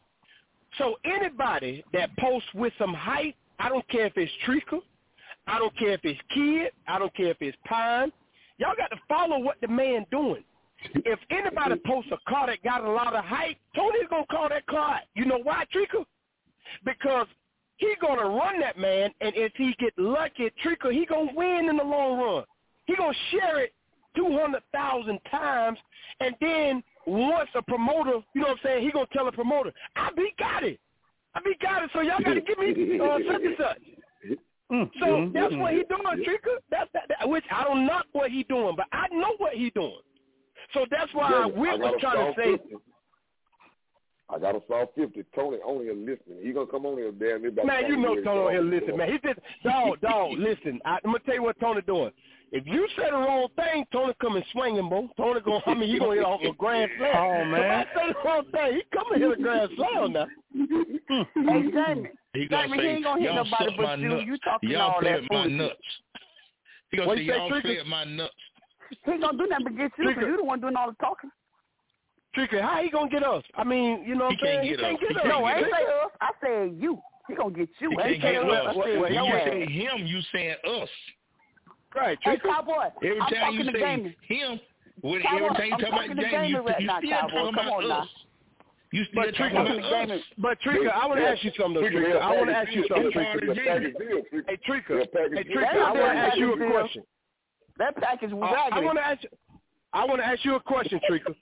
So anybody that posts with some hype, I don't care if it's Trika, I don't care if it's Kid, I don't care if it's Pine, y'all got to follow what the man doing. If anybody posts a car that got a lot of hype, Tony's going to call that car. You know why, Trika? Because he going to run that man, and if he get lucky, Trika, he going to win in the long run. he gonna share it two hundred thousand times, and then once a promoter, you know what I'm saying, he gonna tell a promoter, I be got it, I be got it, so y'all gotta give me uh, such and such. Mm, so mm, that's mm, what he doing, yeah. Trika. That's that, that, which I don't knock what he doing, but I know what he doing. So that's why yeah, we was trying to say. fifty. I got a soft fifty. Tony on here listening. He gonna come on here, damn it. Man, you know Tony on here listening, man. He just dog, dog. Listen, I, I'm gonna tell you what Tony doing. If you say the wrong thing, Tony coming swinging, bro. Tony gonna, I mean, he gonna hit off a grand slam. Oh man! If I say the wrong thing, he coming hit a grand slam now. Hey, Jamie. He gonna Jamie, say, he ain't gonna hit nobody but you. Nuts. You talking y'all all that my food. nuts. He gonna what say, y'all play at my nuts. He ain't gonna do nothing but get you, because you the one doing all the talking. Trika, how he gonna get us? I mean, you know what I'm saying? He can't get us. No, I ain't say us. I said you. He gonna get you. He can't get us. When you say him, you saying us. Right, Hey, Cowboy, every I'm time you talking say to him, when Cowboy, every time you I'm talk about talking to Jamie, you, right you now, still Cowboy. talking Come about on us. now. You still but talking Trika, about us. But Trika, I want to ask you something, though, Trika. I want to ask you something, Trika. Hey, Trika. Hey, Trika, I want to ask you a question. That package was uh, I want to ask you. I want to ask you a question, Trika.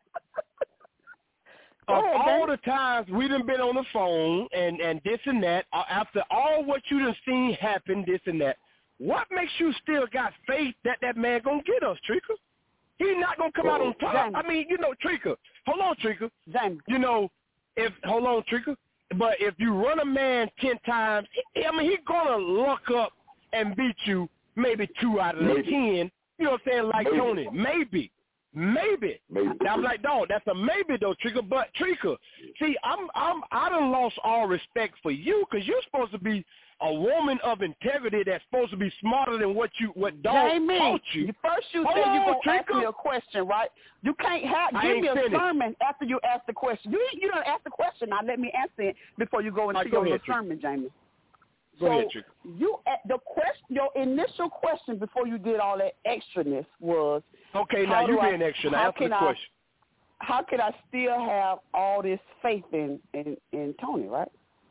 Of ahead, all the times we done been on the phone and, and this and that, uh, after all what you done seen happen, this and that, what makes you still got faith that that man gonna get us, Trika? He not gonna come oh, out on top. Jamie. I mean, you know, Trika. Hold on, Trika. Jamie. You know, if hold on, Trika. But if you run a man ten times, he, I mean, he's gonna luck up and beat you maybe two out of the ten. You know what I'm saying? Like maybe. Tony, maybe. Maybe. maybe. I'm like, dog, that's a maybe though, Trika. But Trika, see, I'm, I'm, I done lost all respect for you because you're supposed to be a woman of integrity that's supposed to be smarter than what you, what dog Jamie, taught you. First you Hold said on, you gonna Trika. ask me a question, right? You can't have I give me a finished. sermon after you ask the question. You you don't ask the question. Now let me answer it before you go into right, go your ahead, sermon, Jamie. Go so ahead, Trika. You the question, your initial question before you did all that extraness was. Okay, now you being extra. Now answer the question. I, how can I still have all this faith in in, in Tony, right?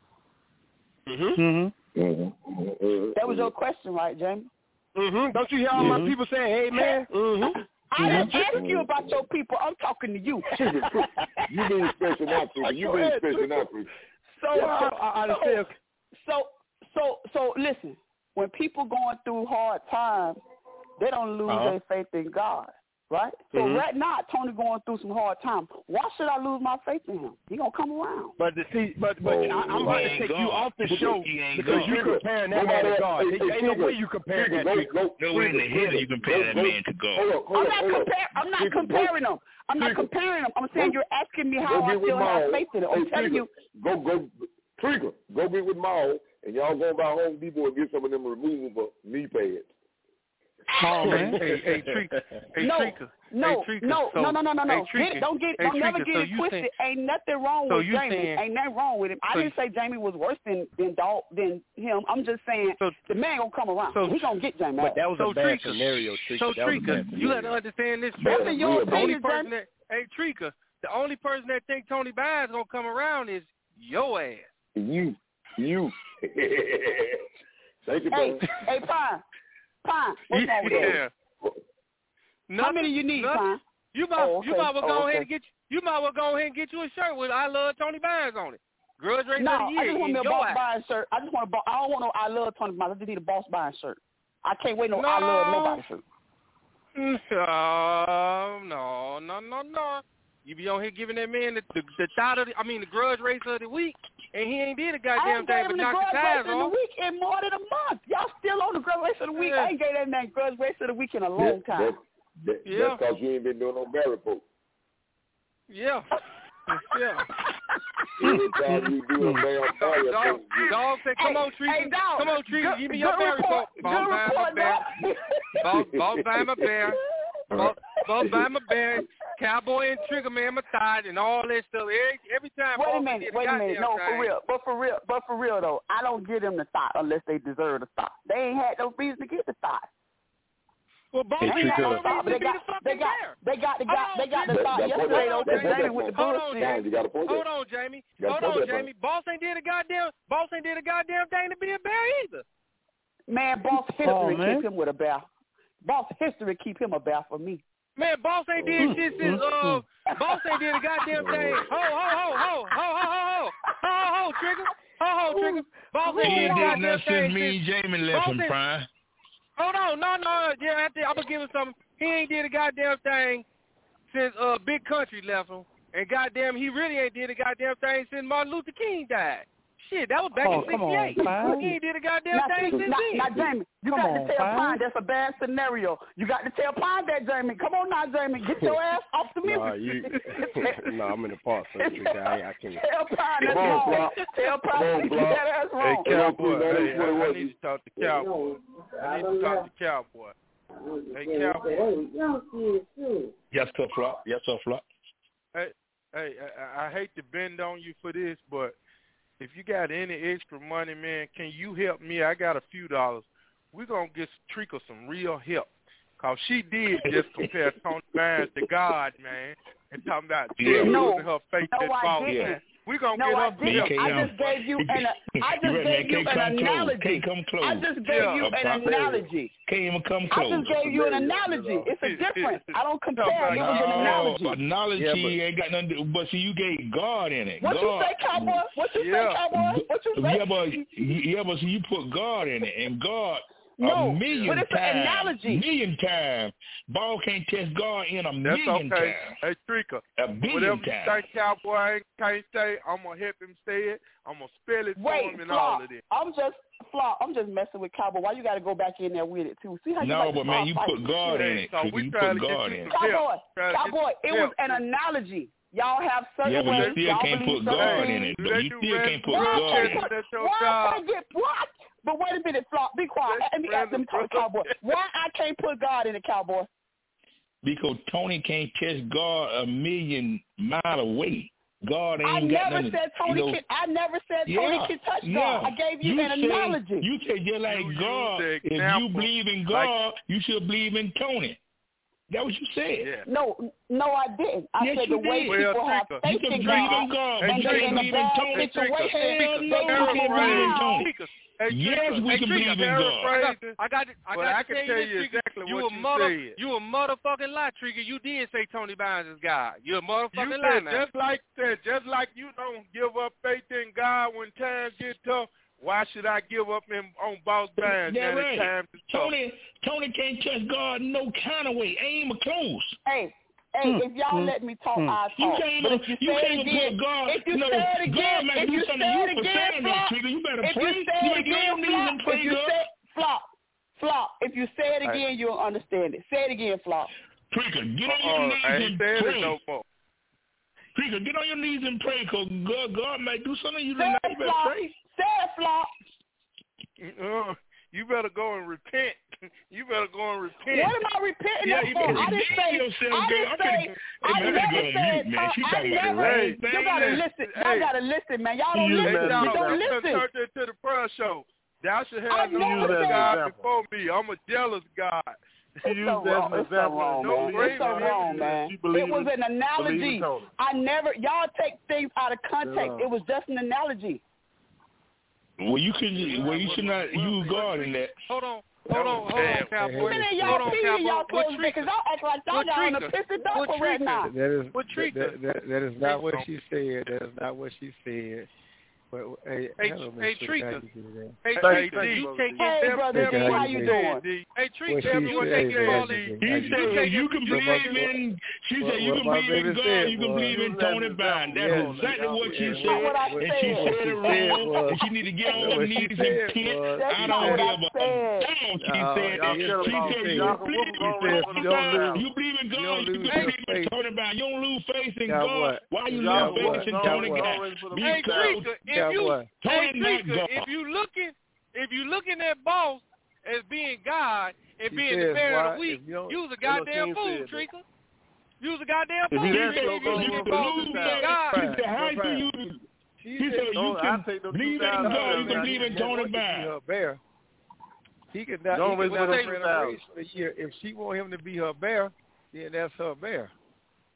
Mm-hmm. Mm-hmm. That was your question, right, Jamie? Mm-hmm. Don't you hear all mm-hmm. my people saying, hey, man? Mm-hmm. I didn't ask you about your people. I'm talking to you. You being special now, Trika. You being special now, Trika. So, uh, I understand. So, so, so, listen. When people going through hard times, they don't lose uh-huh. their faith in God, right? So mm-hmm. right now, Tony going through some hard times. Why should I lose my faith in him? He gonna come around. But the, see, but but oh, I, I'm about to take God. you off the show because you comparing that man to God. Hey, hey, ain't no way you comparing that. No, no way in the hell you compare that man to God. Hold on, hold I'm not comparing. I'm not comparing them. I'm not comparing them. I'm saying you're asking me how I still have faith in him. I'm telling you. Go go, Trika. Go be with Maul, and y'all go by Home Depot and get some of them removable knee pads. Oh man, hey, hey, Trika, hey, no, Trika, no, hey, Trika. no, So, no, no, no, no, no. Hey, Get, don't get, hey, don't never Trika, get so it twisted. Think, Ain't nothing wrong so with Jamie. Saying, Ain't nothing wrong with him. I so didn't say Jamie was worse than than dog than him. I'm just saying so, the man gonna come around. So he gonna get Jamie. But that was so a bad Trika, scenario, Trika. So that Trika, you got to understand this. That's in your the only opinion, person that, hey Trika, the only person that think Tony Bynes gonna come around is your ass. You, you. Thank you, hey, hey, Pine, Pine, what's wrong with yeah. that? How many you need, Pine? You might, oh, okay. you might well go oh, okay. ahead and get you might well go ahead and get you a shirt with "I love Tony Bynes" on it. Grudge Race no, of the Year. I just want me a Boss ass. Bynes shirt. I just want a. I don't want no "I love Tony Bynes." I just need a Boss Bynes shirt. I can't wait no, no. "I love nobody" shirt. No, no, no, no, no. You be on here giving that man the the, the thought of the, I mean the Grudge Race of the week, and he ain't did a goddamn thing but knock the tires off. I ain't gave him the Grudge Race of the week in more than a month. Y'all still on the Grudge Race of the week. Yeah. I ain't gave that man Grudge Race of the week in a long that, time. That, that, yeah. That's because you ain't been doing no Barry folk. Yeah. Yeah. Every time you do a damn Barry dog, dog said, come hey, on, Treaty. Hey, dog, come on, Treaty. Good, Give me your Barry folk. Boss Bama Bear. Boss Bama Bear. Boss Bama Bear. Cowboy and Trigger Man Massage and all that stuff. Every, every time. Wait a minute, wait a minute. No, time. for real. But for real, but for real though, I don't give them the thought unless they deserve the thought. They ain't had no reason to get the thought. Well, boss they, ain't had no thought, reason to they, got, be the they got, they got, they got, they got the thought yesterday though. Jamie with the bullshit. Hold on, Jamie. Hold on, Jamie. Boss ain't did a goddamn. Boss ain't did a goddamn thing to be a bear either. Man, Boss hit him oh, and kicked him with a bear. Boss history keep him a bear for me. Man, Boss ain't did shit since uh, Boss ain't did a goddamn thing. Ho, ho, ho, ho, ho, ho, ho, ho, ho, ho, Trigger, ho, ho, Trigger. Boss ain't did a goddamn thing me and Jamie left him, Prime. Hold on, no, no, yeah, I'm gonna give him something. He ain't did a goddamn thing since uh Big Country left him, and goddamn, he really ain't did a goddamn thing since Martin Luther King died. Shit, that was back oh, in sixty-eight. On, he ain't did a goddamn now, thing since now, then. now, Jamie, you come got on, to tell Pine. Pine that's a bad scenario. You got to tell Pine that, Jamie. Come on now, Jamie. Get your ass off the music. Nah, you, no, I'm in the park, so I, I can't. Tell Pine that's wrong. Tell Pine that ass wrong. Hey, Cowboy, hey, I, I need to talk to Cowboy. I need to talk to Cowboy. Hey, Cowboy. Yes, sir, Flop. Yes, sir, Flop. Hey, hey, I, I hate to bend on you for this, but if you got any extra money, man, can you help me? I got a few dollars. We're going to get Treacle some real help. Because she did just compare Tony Barnes to God, man, and talking about yeah. no, her faith no, in false, man. We're going to no, get I her didn't. I just gave you an, I just gave you an analogy. I just gave yeah. you an analogy. Can't even come close. I just gave you an analogy. It's a difference. I don't compare. It was an analogy. Analogy yeah, but, ain't got nothing to do, but see, you gave God in it. What God. you say, Cowboy? What you yeah. say, Cowboy? What you say? Yeah, but, yeah, but see, you put God in it, and God... No, a million but it's times, an analogy. Million times. Ball can't test God in a That's million okay. times. Hey, Trika, a billion whatever times. you think Cowboy can't say, I'm going to help him say it. I'm going to spell it Wait, for him and Flaw, all of this. I'm just, Flaw, I'm just messing with Cowboy. Why you got to go back in there with it, too? See how you No, like but, man, you fight? put God in it. So you we put God in it. Cowboy, Cowboy, it was an analogy. Y'all have certain yeah, but ways. you still y'all can't put God in it. Though. You still can't put God in it. Why I get what? But wait a minute, Flaw. Be quiet. Let me ask them talk Cowboy. Why I can't put God in the Cowboy? Because Tony can't test God a million miles away. God ain't I got never nothing, said Tony you know, can. I never said yeah, Tony can touch yeah. God. I gave you, you an say, analogy. You say just like you God. If you believe in God, like, you should believe in Tony. That what you said. Yeah. No, no, I didn't. I yes, said the way did. people well, have Trika. faith in God, God and you they're in a bad Tony. situation, they no, come around. Hey, yes, we hey, can Trika, believe in God. I got, I got, I well, got I to can tell tell you, you this, exactly you what a you mother, said. You a motherfucking lie, Trigger. You did say Tony Barnes is God. You a motherfucking you lie said, now. Just like that, just like you don't give up faith in God when times get tough. Why should I give up in, on Boss Barnes That's when right. times is tough? Tony, Tony can't touch God no kind of way. Ain't even close. Hey. Hey, mm, if y'all mm, let me talk, mm. I'll You talk. can't But even, if you, you say can't it again, put God. if you no, say it again, God if you say it again, Flop, you better if pray. you say you it again, Flop, if you say Flop, Flop, if you say it again, you'll understand it. Say it again, Flop. Trigger, get on uh-uh, your knees I ain't and saying pray. it no more. Trigger, get on your knees and pray, because God, God might do something you say tonight. It, You better Flop. pray. Say it, Flop. Uh, you better go and repent. You better go and repent. What am I repenting yeah, for? I didn't say. Yourself, I didn't girl. say. Hey, I man, never go said. mute, man. She I talking never. about the right thing. You gotta listen. Y'all hey. gotta listen, man. Y'all don't You listen. hey, You don't I'm listen. gonna turn to the prayer show. Thou should have I no never other said God that. before me. I'm a jealous God. It's so wrong. It's so wrong, man. It's so wrong, man. It was an analogy. I never. Y'all take things out of context. It was just an analogy. Well, you can. Well, you should not use God in that. Hold on. Hold on, hold on, Cowboy. Hold on, y'all hold on, see Cowboy. y'all close because y'all act like y'all got on a pissy duffel right now. That is, that, that, that is not what she said. That is not what she said. But, hey, hey, hello, hey, Trika. Hey, hey, Trika, you taking Hey, brother, D, how you doing? Hey, Trika, well, you taking all these. He said you can believe in. She said you can believe in God. You can believe in Tony Barnes. That's exactly what she said. And she said it wrong. And she need to get on her knees and repent. I don't give a damn. She said that. She said you believe in God. You can believe in Tony Barnes. You don't lose faith in God. Why you lose faith in Tony Barnes? Hey, Trika, if you, hey, Trika, if you looking, if you looking at Boss as being God and she being says, the bear why, of the week, you you's a goddamn fool, Trika. You's a goddamn fool. He You said if you you looking at can Boss as lose being faith. God. She said how can you? He said you can believe in God. You can believe in Tony Barnes. Bear. He could not. Don't he could not raise ran a race for a year. If she want him to be her bear, then that's her bear.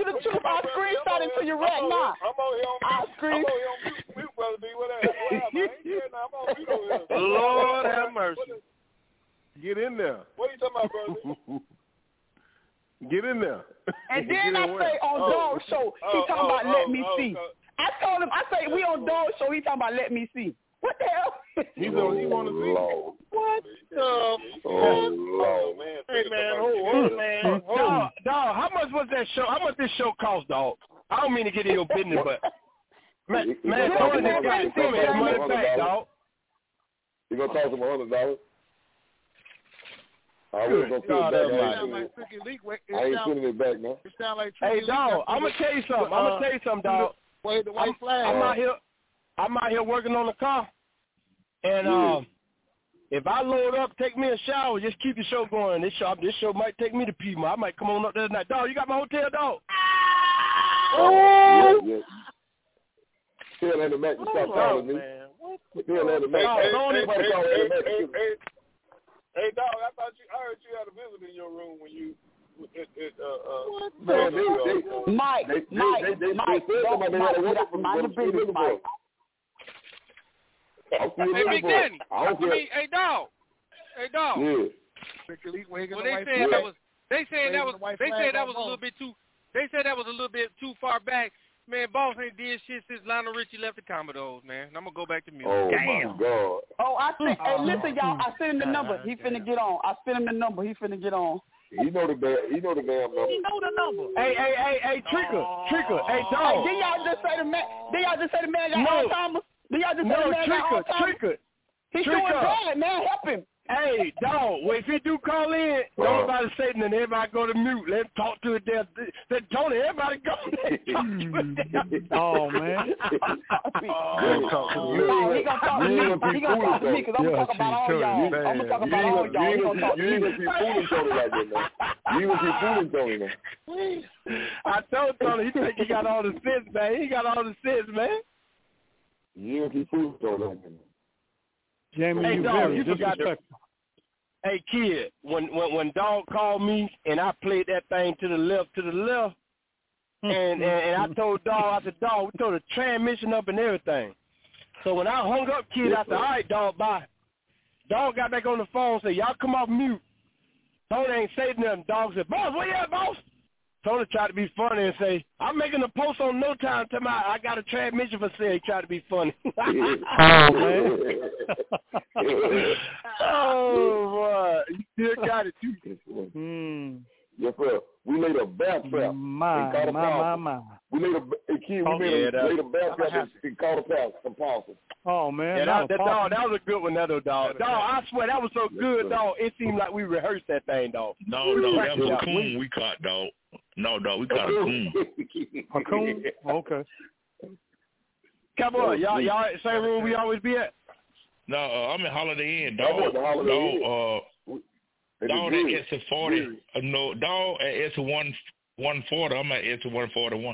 you the truth. I'll screenshot it to you right now. I'm on here on I'll screen. I'm on here on mute, mute Brother D. What happened? What happened? I ain't scared now. I'm on mute over here. Lord have mercy. Get in there. What are you talking about, Brother D? Get in there. And then I say on oh, Dog Show, he oh, talking oh, about let oh, me oh, see. oh, I told him, I say we on Dog Show, he talking about let me see. What the hell? He's on. He want to see. What the oh, oh, man. Hey man, hold on, man. Dog, dog, how much was that show? How much this show cost, dog? I don't mean to get in your business, but man, man, Tony just got to see me his money back, dog. You gonna cost him a hundred dollars? I Good was God, gonna that put it Leak, back. I ain't sending it back now. It sound like hey, dog, I'm gonna tell you something. I'm gonna tell you something, dog. Wait, the white I'm, flag. I'm out here. I'm out here working on the car, and yeah. um, if I load up, take me a shower, just keep the show going. This show, this show might take me to Piedmont. I might come on up there tonight. Dog, you got my hotel, dog? Oh, yeah, yeah. Tell Andy Mac to stop Oh, calling me. man. What? Tell Andy Mac. Hey, hey, Don't hey, anybody hey, call hey, Andy Mac. hey, hey, hey, dog, I thought you, I heard you had a visitor in your room when you, it, it, uh, uh, Man, they, they, Mike, they, Mike, they, they, Mike, they said somebody Mike, had a Mike, woman mind your business, Mike. Hey, Big Daddy. I mean, hey, dog. Hey, dog. Yeah. Well, they said that was, they said that was, they said that was a little bit too, they said that was a little bit too far back. Man, Boss ain't did shit since Lionel Richie left the Commodores, man. I'm gonna go back to music. Oh, Damn. my God. Oh, I sent, hey, listen, y'all, I sent him the number. He finna get on. I sent him the number. He finna get on. He know the damn, he know the damn number. He know the number. Hey, hey, hey, hey, Tricker, Tricker, hey, Hey, dog. did y'all just say the man? Did y'all just say the man got No. Alzheimer's? Did y'all just say No, the man got Tricker, Alzheimer's? Tricker. He's Tricker. doing bad, man. Help him. Hey, dog, well, if he do call in, Uh. don't nobody say nothing. Everybody go to mute. Let him talk to it there. Let Tony, everybody go. Oh, man. Oh, talk to No, he gonna talk to me. He gonna talk to me because I'm gonna talk about all y'all. I'm gonna talk about all y'all. He gonna talk to You ain't me. gonna keep fooling Tony like that, man. You ain't gonna keep fooling Tony, man. I told Tony, he think he got all the sense, man. He got all the sense, man. You ain't gonna keep fooling Tony like that. Jamie, Hey, you dog, very you forgot to. disrespectful. Hey, kid, when, when when dog called me and I played that thing to the left, to the left, and, and, and I told dog, I said, dog, we tore the transmission up and everything. So when I hung up, kid, I said, all right, dog, bye. Dog got back on the phone and said, y'all come off mute. Tony ain't say nothing. Dog said, boss, where you at, boss? Tony tried to be funny and say, I'm making a post on No Time to my, I got a transmission for sale. He tried to be funny. Oh, man. Oh, boy. You still got it, too. Hmm. Yes, sir. We laid a bear trap. My, my, my, my. We laid a, a kid, we Oh, made yeah, a, that- laid a bear trap and, and caught a pass, some possum. Oh, man. Yeah, not that, a that, problem. dog, that was a good one, that dog. Dog, I swear, that was so good, dog. It seemed like we rehearsed that thing, dog. No, no, that was a coon we caught, dog. No, dog, we caught a coon. A coon? Okay. Come on, y'all, y'all at the same room we always be at? No, uh, I'm in Holiday Inn, I dog. went to Holiday Inn. Dog, uh, They dog did at S forty. Uh, no, dog at S one one forty. I'm at S one forty one.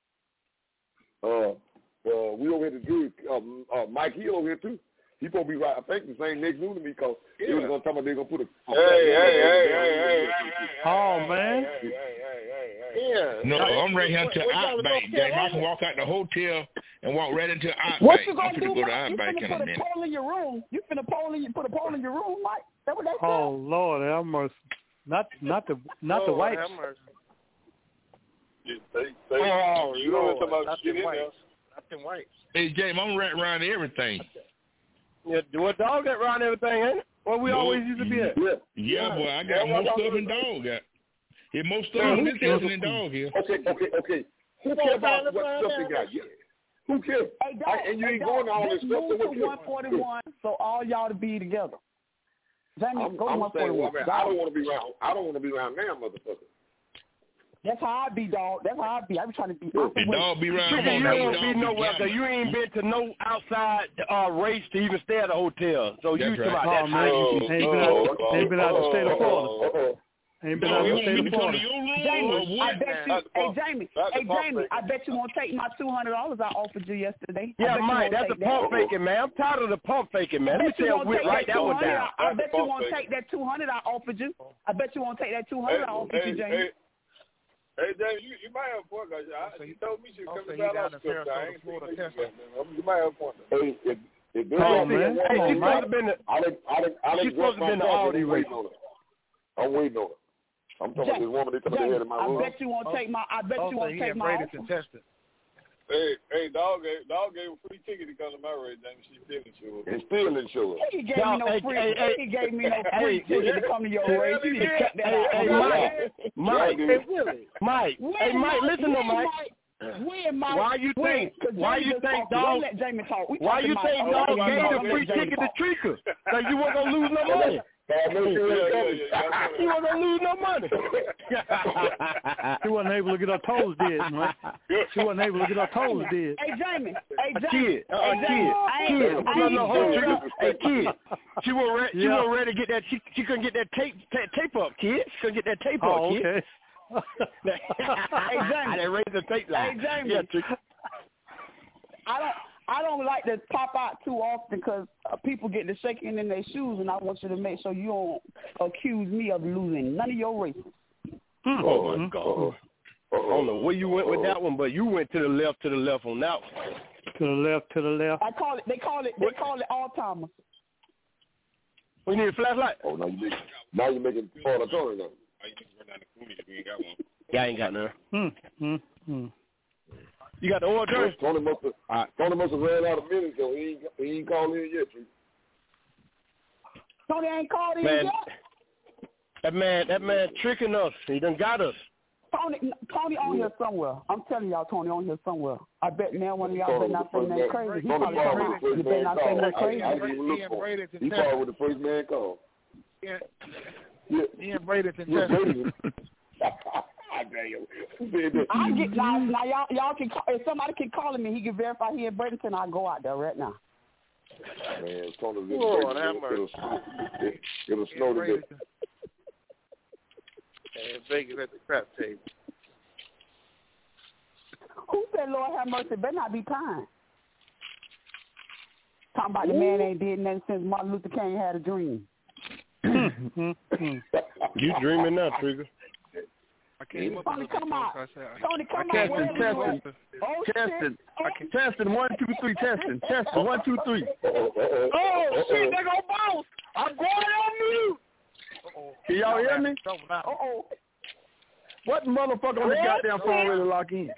Uh, uh, we over here to do um, uh, Mike Hill over here too. He supposed to be right. I think the same next noon to me because yeah. He was gonna tell me they're gonna put a. Hey, hey, hey, hey, hey, hey. Oh, man. Hey, hey, hey, hey, hey. Yeah. No, Hey, I'm right here what- to what y'all Outback, gonna James. tell I can me? walk out the hotel and walk right into Outback. What you I'm gonna finna do, go to Mike? You Outback finna in a put a minute. pole in your room. You finna pole in, put a pole in your room, Mike. That what they said? Oh, Lord, have mercy. Not, not the, not the Lord, whites. have mercy. You, they, they, oh, you know what I'm talking about? Shit in there. Not them whites. Hey, James, I'm right around everything. Yeah, do a dog that run everything, ain't it? Where we No, always used to be at. Yeah, Yeah, boy, I got Yeah, more well, stuff well, than dog got. Yeah, more stuff in this house than dog here. Okay, okay, okay. Who cares about what stuff they got? Yeah. Who cares? Hey, dog, I, and you hey, ain't dog, going to all this just stuff. move So what to you- one forty-one so all y'all to be together. Jamie, I'm, go to I'm one saying, well, forty-one. man, I don't want to be around. I don't want to be around now, motherfucker. That's how I be, dog. That's how I be. I be trying to be. The dog be around. Tricky, you more don't than be dog nowhere because you ain't been to no outside uh, race to even stay at a hotel. So you That's talking right. about Oh, that's man. how you Ain't been out, ain't been out the state of Florida. Uh-oh. Ain't been Dog, out you the want state me of to come Florida. to your room or Jamie, I what? bet you. Hey, Jamie. Hey, Jamie. I bet you won't take my two hundred dollars I offered you yesterday. I Yeah, bet you Mike, won't that's a take pump that. faking, man. I'm tired of the pump faking, man. I Let me bet you tell won't you, take write that that two one hundred. down. I bet you won't take that two hundred I offered you. I bet you won't take that two hundred I offered you, Jamie. Hey, James, you, you might have a point, because you told me she was coming down off the I ain't Florida testing. You might have a point. Hey, if, if this oh, man. Hey, she's supposed to been the, I didn't, I didn't, I didn't she's supposed to been the Audi race. I'm waiting on it. I'm talking about this woman that coming ahead of my room. I bet you won't take my, I bet you won't take my offer. Hey, hey, dog gave, dog gave a free ticket to come to my race, James. She still insured. It's still insured. He gave me no free, hey, hey, he gave me no free ticket to come to your race. You need to cut that out. Hey, Mike, Mike, Mike, hey, Mike, listen to Mike. When my, why you think? Why you think dog? Why you think dog gave the free ticket to Trika? Cause you weren't gonna lose no money. She wasn't gonna lose no money. She wasn't able to get her toes did, man. She wasn't able to get her toes did. Hey, Jamie. Hey, Jamie. Kid. Uh, hey, kid. Kid. No, no, hold on. Hey, kid. She wasn't ready. She yeah. wasn't ready to get that. She, she couldn't get that tape ta- tape up, kid. She couldn't get that tape oh, up, kid. Okay. Hey, Jamie. I didn't raise the tape line. Hey, Jamie. Yeah, I don't. I don't like to pop out too often because uh, people get to shaking in their shoes, and I want you to make sure you don't accuse me of losing none of your races. Hmm. Oh, my God. I don't know where you went with that one, but you went to the left, to the left on that one. To the left, to the left. I call it. They call it. They call it Alzheimer's. We need a flashlight. Oh, now you make, now you're making part of Tony now. Yeah, I ain't got none. Hmm. Hmm. Hmm. You got the oil turn? Tony must have. Right. Tony must have ran out of minutes, so he ain't, he ain't called in yet. Tony ain't called in man, yet. That man, that man tricking us. He done got us. Tony, Tony on here somewhere. I'm telling y'all, Tony on here somewhere. I bet now one of y'all better not say nothing crazy. He probably come out. You better not say nothing crazy. I didn't even look for him. He called with the first man call. Yeah. Yeah. Ian Brady's in yeah, Texas. I get now, now y'all y'all can call, if somebody can call me, he can verify he in Bradenton. I'll go out there right now. Man, Tony, Lord have mercy. It'll, it'll snow today. And Vegas at the crap table. Who said Lord have mercy? Better not be kind. Talking about the man ain't did nothing since Martin Luther King had a dream. You dreaming now, Trigger? I can't Tony, come out. Tony, come I out. testing, testing, oh, testing, I testing. One, two, three, testing, testing. One, two, three. Oh shit! They go bounce. I'm going on mute. Can y'all hear me? Uh oh. What motherfucker on the goddamn phone ready to lock in?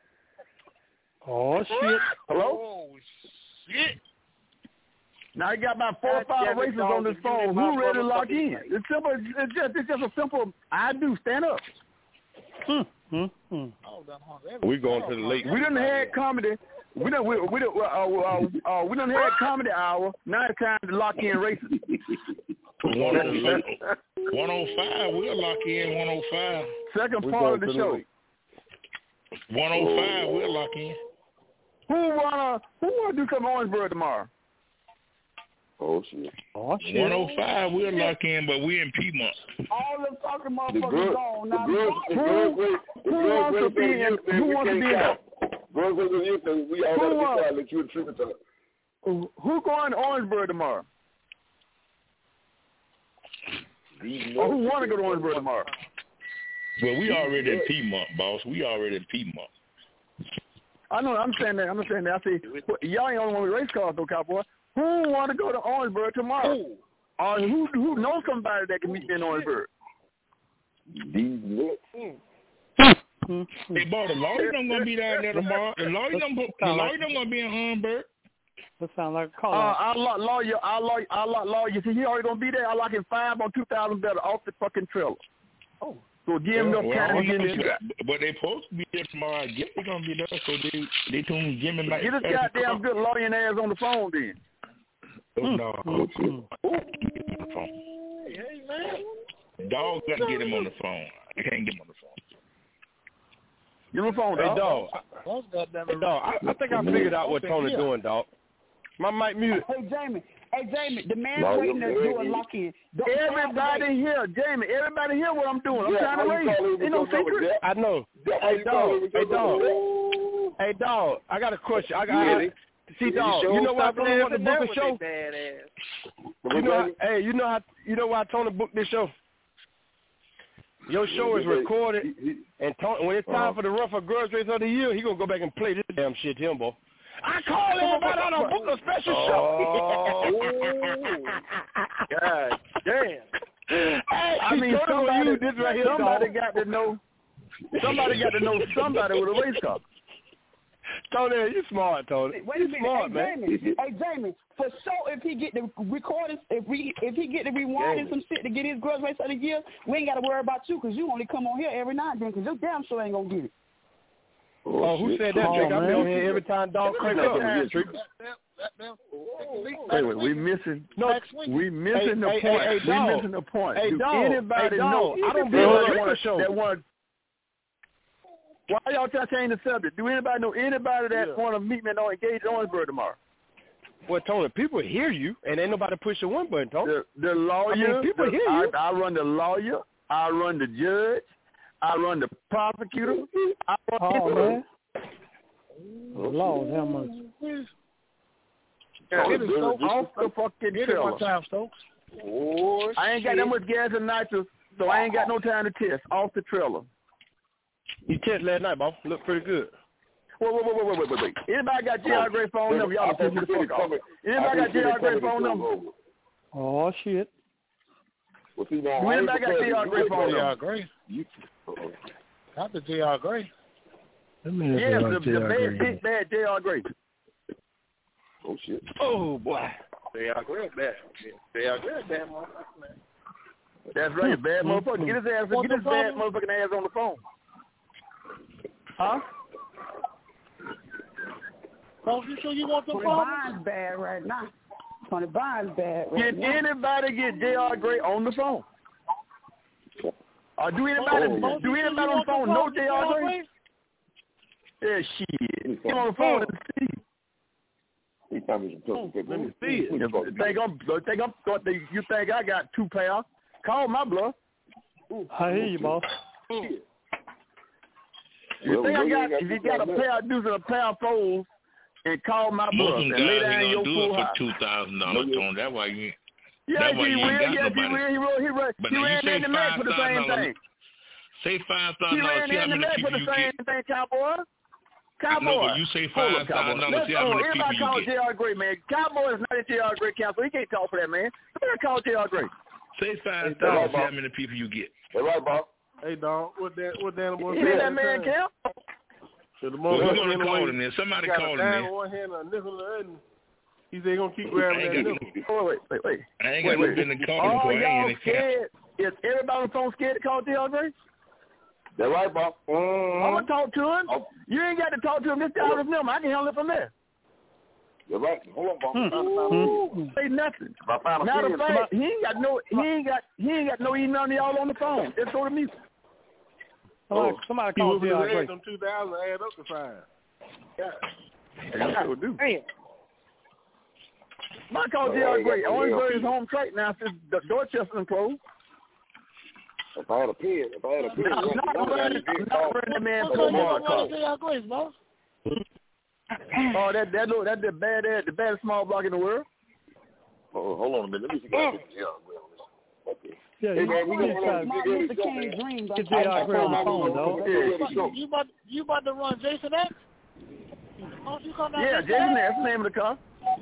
Oh shit! Hello? Oh shit! Now you got about four or five races on this phone. Who ready to lock in? It's simple. It's just it's just a simple. I do stand up. Hmm. Hmm. Hmm. We going to the lake. We done had comedy. We done we we done uh, uh, uh, we done had comedy hour. Now it's time to lock in races. one oh five, we'll lock in one oh five. Second we part of the show. one oh five, we'll lock in. Who wanna who wanna do some Orangeburg tomorrow? Oh shit! Oh shit! one oh five, we'll lock in, but we in Piedmont. All them talking motherfuckers gone now. Who wants to be in? Who wants to be in? Girls with the youth, we all got to be let you treat it. Who going to Orangeburg tomorrow? Or who want to go to Orangeburg tomorrow? Well, we already in Piedmont, boss. We already in Piedmont. I know. I'm saying that. I'm saying that. I say y'all ain't only one with race cars, though, cowboy. Who want to go to Orangeburg tomorrow? Or who who knows somebody that can meet me in Orangeburg? These nuts. Hey, boy, the lawyer don't gonna be down there tomorrow. The lawyer don't. The lawyer don't gonna be in Orangeburg. That sound like a call. Uh, our lawyer, our lawyer, our lawyer. See, he already gonna be there. I lock him five on two thousand better off the fucking trailer. Oh. So give him enough well, time to get his. But they supposed to be there tomorrow. I guess they're gonna be there, so they they tune Jim and Mike. Get this goddamn good lawyer ass on the phone then. Oh, no. Mm-hmm. Hey man. Dog got to get him on the phone. I can't get him on the phone. Get him on the phone, hey, dog. dog. Hey, dog. I, I think I figured out what Tony's doing, dog. My mic muted. Hey, Jamie. Hey, Jamie, the man no, waiting to do a lock-in. Everybody here, Jamie, everybody hear what I'm doing. I'm yeah, trying to raise. Ain't no secret. I know. Hey, dog. Hey, dog. Hey, dog. I got a question. I got. I, see, dog. You know why Tony want to book a show? You know, how, hey, you know how you know why Tony booked this show? Your show is recorded, he, he, and Tony, when it's time uh-huh. for the Rougher Girls Race of the Year, he gonna go back and play this damn shit to him, boy. I call everybody on a book a special oh, show. God damn. Hey, I mean, somebody, you, this right here, somebody dog. got to know. Somebody got to know somebody with a race car. Tony, you smart, Tony. Wait you a minute, smart, hey, man. Jamie, hey, Jamie, for sure, if he get the recordings, if we, if he get the rewind and some shit to get his Girls Race of the Year, we ain't got to worry about you because you only come on here every now and then because your damn show ain't gonna get it. Oh, oh who said that, oh, Jake? I be man. on here every time dog crank up. Wait, wait, we missing. No, we missing hey, the point. Hey, hey, we dog. missing the point. Hey, Do dog. anybody hey, dog. know? I don't believe that want show. that want. Why y'all trying to change the subject? Do anybody know anybody that yeah. want to meet me and don't engage in Orangeburg tomorrow? Well, Tony, people hear you, and ain't nobody push the one button, Tony. The, the lawyer. I mean, people the, hear you. I, I run the lawyer. I run the judge. I run the prosecutor. I run oh, man. Lord, how much? Yeah, it is so off the fucking trailer. Time, Stokes. Oh, I ain't got that much gas and nitrous, so I ain't got no time to test. Off the trailer. You tested last night, boss. Looked pretty good. Wait, wait, wait, wait, wait, wait, wait. Anybody got J R Gray phone number? Y'all can piss me the fuck off. Anybody got J R Gray phone number? Oh, shit. Well, see, now, Do anybody got J R Gray phone number? Gray. Not the J R Gray. Yes, the, the bad, big, bad J R Gray. Oh, shit. Oh, boy. J R Gray bad. J R Gray bad motherfucker, man. That's right, bad motherfucker. Get his ass, get his bad motherfucking ass on the phone. Huh? Don't you sure you want the phone? Tony Bynes bad right now. Tony Bynes bad right Can now. anybody get J R Gray on the phone? Or do anybody, oh, do anybody on the phone know J R Gray? Yeah, shit. Get on the phone and see. Let me see it. You think I'm, think I'm, you think I got two pairs? Call my bluff. I hear you, boss. You well, think I got, if you got a pair of dudes and a pair of foes, and call my bluff and lay down your full house. Most of them guys ain't gonna do it for two thousand dollars, Tony. That's why you. Yeah, that's why he you will. ain't got Yes, he nobody. will. He will. He will. But he ran in the match for the same thing. Say five He thousand dollars. ran See how in the many match for people the you same get. thing, Cowboy. Cowboy. No, but you say five thousand dollars. See how many people Everybody call you J R Gray, man. Cowboy is not a J R Gray council. He can't talk for that, man. Somebody call J R Gray. Say five thousand. See how many people you get. That's right, boss. Hey, dog, what that, what that boy said? That man count? So the well, we're going to call him then. Somebody call him then. One hand, a nickel in the other. He said he's going to keep grabbing that nickel. Oh, wait, wait, wait. I ain't wait, got no business calling All for it. y'all scared? Is everybody on the phone scared to call J R Gray? That's right, boss. Mm-hmm. I'm going to talk to him. Oh. You ain't got to talk to him. This guy was number. I can handle it from there. You're right. Hold on, boss. Hmm. Say nothing. Matter of fact, he ain't got no. He ain't got. He ain't got no email to y'all on the phone. Just go to me. Oh, somebody call J R Gray. Them two thousand add up to five. Yeah, I sure do. Damn. My call J R Gray. Orangeburg is home straight now since the Dorchester closed. If I had a pen, if I had a pen, I'm not running. I'm not running the man for a bar call. Oh, that that little that the bad the baddest small block in the world. Oh, hold on a minute. Let me see. Yeah. Okay. Yeah, hey, you, man, we you, gonna you, Mister King Dream. Get J R Gray on the phone, dog. Yeah, you about you about to run Jason X? Don't you come down? Yeah, Jason X. That's the name of the car.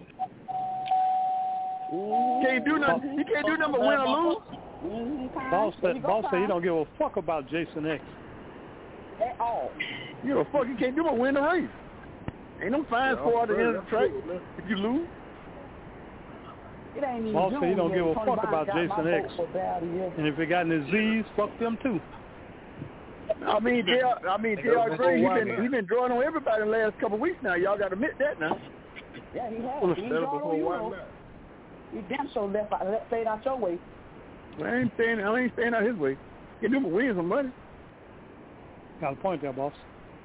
Can't do nothing. He can't do nothing but win or lose. Boss said, boss said he don't give a fuck about Jason X. At all. You know, fuck, you can't do but win the race. Ain't no fines for at the end of the track if you lose. It ain't even Boss said he don't give a fuck about Jason X. And if he got any Z's, fuck them too. I mean, J R, I mean, J R Gray, he been he been drawing on everybody in the last couple of weeks now. Y'all got to admit that now. Yeah, he has. He drawing on you. He damn sure left out, left stayed out your way. Well, I ain't staying. I ain't staying out his way. Get them win some money. Got a point there, boss.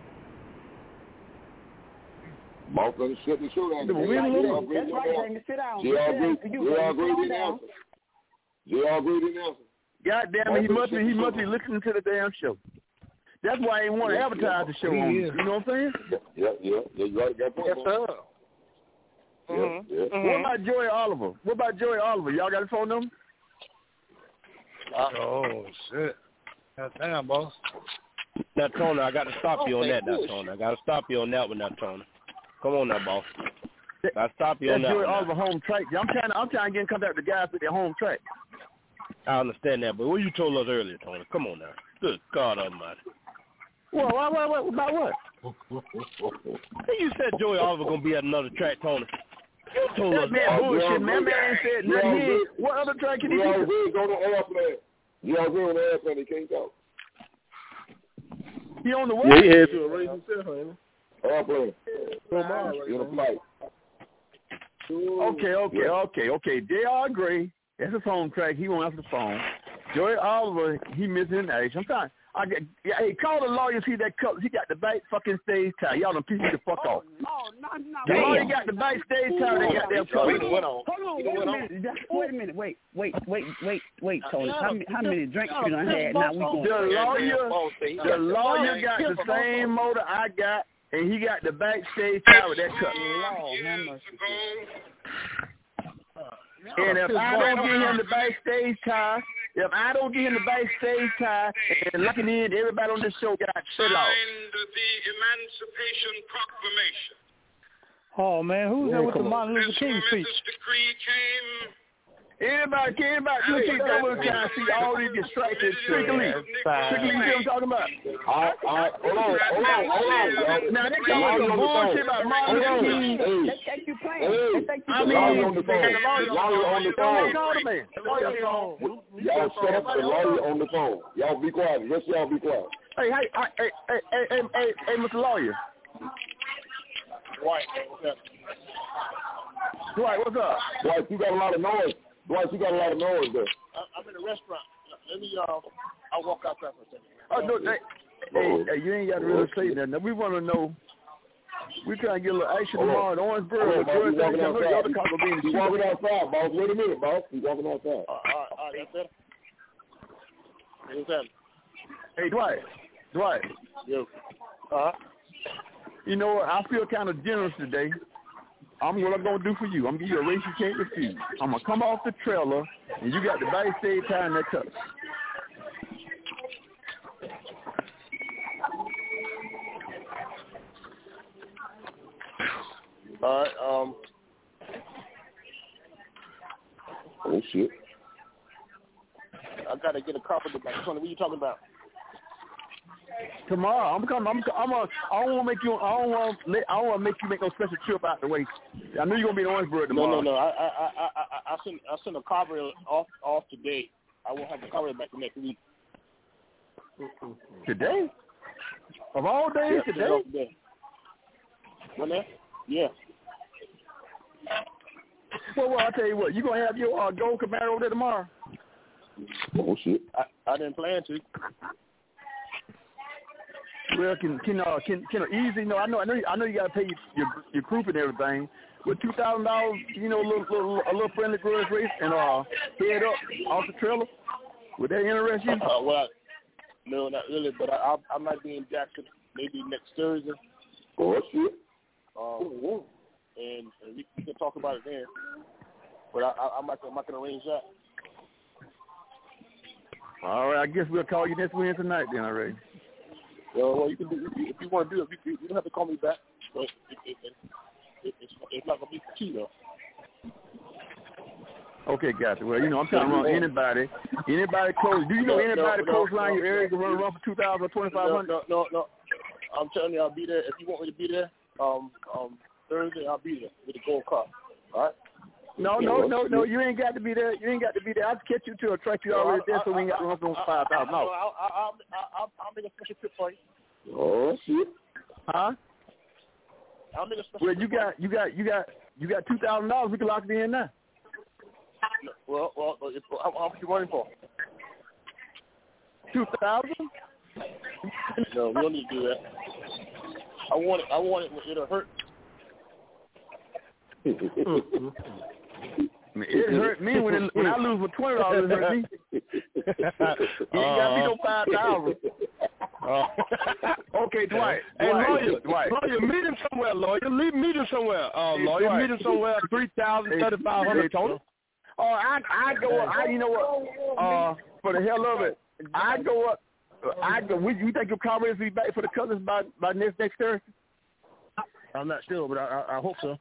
Boss doesn't shut the show down. That's right, Jamie. Sit down. J R Gray, J R Gray didn't answer. J R Gray didn't answer. God damn it, he must be he must be listening to the damn show. That's why he ain't want to yeah, advertise yeah. the show on you. You know what I'm saying? Yeah, yeah, yeah. You right, got point. Yes, sir. Yeah, mm-hmm. yeah. Mm-hmm. What about Joey Oliver? What about Joey Oliver? Y'all got his phone number? Oh shit! Damn, boss. Now, Tony, I got to stop you on that now, Tony. I got to stop you on that one now, Tony. Come on now, boss. I stop you on that. That's all the home track. I'm trying. To, I'm trying to get in contact with the guys with their home track. I understand that, but what you told us earlier, Tony? Come on now. Good God Almighty. Well, what, what, what, about what? You said Joey Oliver gonna be at another track, Tony. You told that us man bullshit. Man, man said nothing. What other track can he do? do? Go to airplane. You all good on the airplane? He can't talk. He on the way? Yeah, he had to a race himself, ain't he? Airplane. Tomorrow, in a flight. Okay, okay, okay, okay. J R. Gray, that's his home track. He won't answer the phone. Joey Oliver, he missing in action. I'm trying. I get, yeah, hey, call the lawyer, see that cut. He got the back fucking stage tie. Y'all done piece me the fuck oh, off. No, no, no. The lawyer got the back stage tie. They got their cut. Hold on, wait a minute. Wait a minute. Wait, wait, wait, wait, wait, Tony. How many, how many drinks you done had? Now we going. The lawyer, the lawyer got the same motor I got, and he got the backstage tie with that cut. And if I don't get him the backstage tie, if I don't get him the backstage tie, and looking in, everybody on this show got shut off. The Emancipation Proclamation. Oh man, who's there with the Martin Luther King speech? This decree came. Anybody, can anybody, you see that one time see all these distracted strictly. Strictly, you see what I'm talking about? All right, all right, hold on, hold on, hold on. Now, they talking some bullshit about Martin Luther King. They think you playing. They think you I playing. mean, on the phone. Lawyer on the phone. Y'all shut up. The lawyer on the phone. Y'all be quiet. Let's y'all be quiet. Hey, hey, hey, hey, hey, hey, hey, hey, Mister Lawyer. Dwight, what's up? Dwight, what's up? Dwight, you got a lot of noise. Dwight, you got a lot of noise there. I, I'm in a restaurant. Let me, uh, I'll walk outside for a second. Oh, no, hey, hey, hey, you ain't got to really say that. Now, we want to know, we trying to get a little action tomorrow in Orangeburg. He's walking outside. He's He's walking outside, boss. Wait a minute, boss. He's walking outside. Uh, all right, all right, that's it. What's that? Hey, Dwight. Dwight. Yo. Uh-huh. You know what? I feel kind of generous today. I'm what I'm gonna do for you. I'm gonna give you a race you can't refuse. I'm gonna come off the trailer, and you got the backstage tie in that cup. All right. Um. Oh shit. I gotta get a copy of the back. Tony, what are you talking about? Tomorrow, I'm coming. I'm. I'm. A, I don't want to make you. I don't want. I don't want to make you make no special trip out the way. I know you're gonna be in Orangeburg tomorrow. No, no, no. I, I, I, I, I sent, I sent a copy off, off today. I will have the copy back next week. Today? Of all days, yeah, today? today. When that? Yeah. Well, well, I'll tell you what. You gonna have your uh, gold Camaro over there tomorrow? Oh shit. I, I didn't plan to. Well, can can uh, can can easy? No, I know, I know, I know you got to pay your, your your group and everything. With two thousand dollars, you know, a little, little a little friendly grudge race and uh, head up off the trailer. Would that interest you? Uh, well, no, not really. But I, I I might be in Jackson maybe next Thursday. Oh shit. Um, and, and we, we can talk about it then. But I I, I might I might can arrange that. All right, I guess we'll call you next Wednesday night then, already. Well, well, you can do if you want to do it. You, you don't have to call me back, but it, it, it, it, it's, it's not gonna be key though. Okay, gotcha. Well, you know, I'm trying to run anybody, anybody close. Do you know anybody no, close no, line no, your area can no, run around for two thousand or twenty five hundred? No, no, no, no. I'm telling you, I'll be there. If you want me to be there, um, um, Thursday, I'll be there with a gold car. All right. No, no, no, no. You ain't got to be there. You ain't got to be there. I'll catch you to a track you already there, so we ain't got to run for five thousand dollars. I'll, I'll, I'll, I'll make a special trip for you. Oh shit. Huh? I'll make a special well, you got, you got, you got, you got two thousand dollars. We can lock it in now. Well, well, it's, how, how much you running for? Two thousand? No, we don't need to do that. I want it. I want it. It'll hurt. It hurt me when it, when I lose for twenty dollars. It hurt me. You ain't got to be no five thousand. Uh, okay, Dwight. Hey, Dwight. lawyer, Dwight. lawyer, meet him somewhere, lawyer. Leave, meet him somewhere. Uh, hey, lawyer, Dwight. meet him somewhere. Three thousand, thirty-five hundred, Tony. Oh, I I go up. I you know what? Uh, for the hell of it, I go up. I we, you think your car race will be back for the Colors by by next next Thursday? I'm not sure, but I, I, I hope so.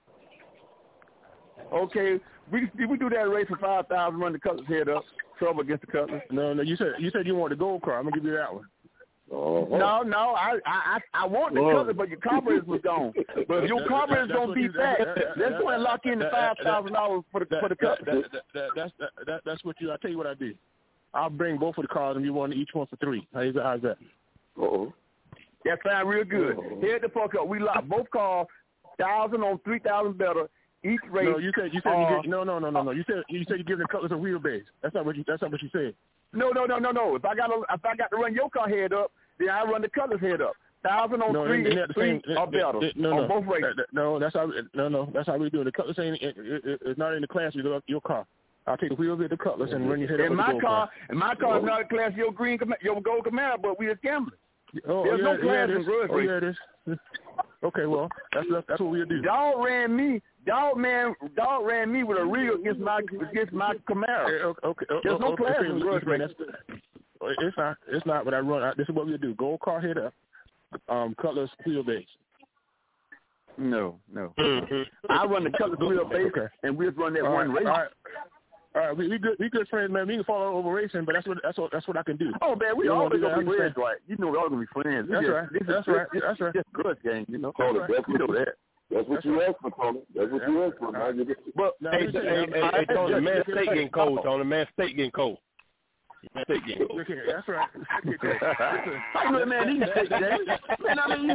Okay, we we do that race for five thousand. Run the Colors head up. Trouble against the Cutlass. No, no. You said you said you want the gold car. I'm gonna give you that one. Oh, no, no. I I I want the Cutlass, but your carburetor was gone. But if your carburetor's gonna be back, let's go and lock in the five thousand dollars for the for the Cutlass. That, that, that, that's that, that, that's what you. I tell you what I did. I'll bring both of the cars and you want each one for three. How's that? How's that? Uh-oh. That sounds real good. Uh-oh. Head the fuck up. We lock both cars, thousand on three thousand better. Each race. No, you said you said uh, you get, no no no no no. You said you said you give the Cutlass a wheelbase. That's not what you. That's not what you said. No no no no no. If I got to, if I got to run your car head up, then I run the Cutlass head up. Thousand on no, three, three same, or better it, it, no, on no, both races. That, that, no, that's how. No no, that's how we do it. The Cutlass ain't. It, it, it's not in the class of your car. I'll take the wheels of the Cutlass and run your head in up. My the car, in my car is not a class of your green, your gold Camaro, but we are gambling. Oh, There's yeah, no class yeah, in grudge oh, yeah, it is. Okay, well, that's that's what we'll do. Dog ran me. Dog man, dog ran me with a reel against my against my Camaro. Okay, okay, okay, There's no okay, class okay, in grudge racing. It's not. It's not. But I run. I, this is what we do. Gold car head up. Um, Cutlass wheelbase. No, no. Mm-hmm. I run the Cutlass wheelbase, okay. And we'll run that all one right, race. All right. All right, we, we good. We good friends, man. We can follow over racing, but that's what that's what that's what I can do. Oh man, we you always gonna be friends, right? You know, we're all gonna be friends. That's just, right. This that's is, right. This, that's right. Just grudge game, you know. Tony, that's that's you know what, that. That's what that's you right. asked for, Tony. That's what you asked for. Right. But no, hey, hey, hey, hey, Tony, man, steak getting cold. Tony, man, steak getting cold. Steak getting cold. Okay, that's right. I know, man, these steak games. Man, I mean,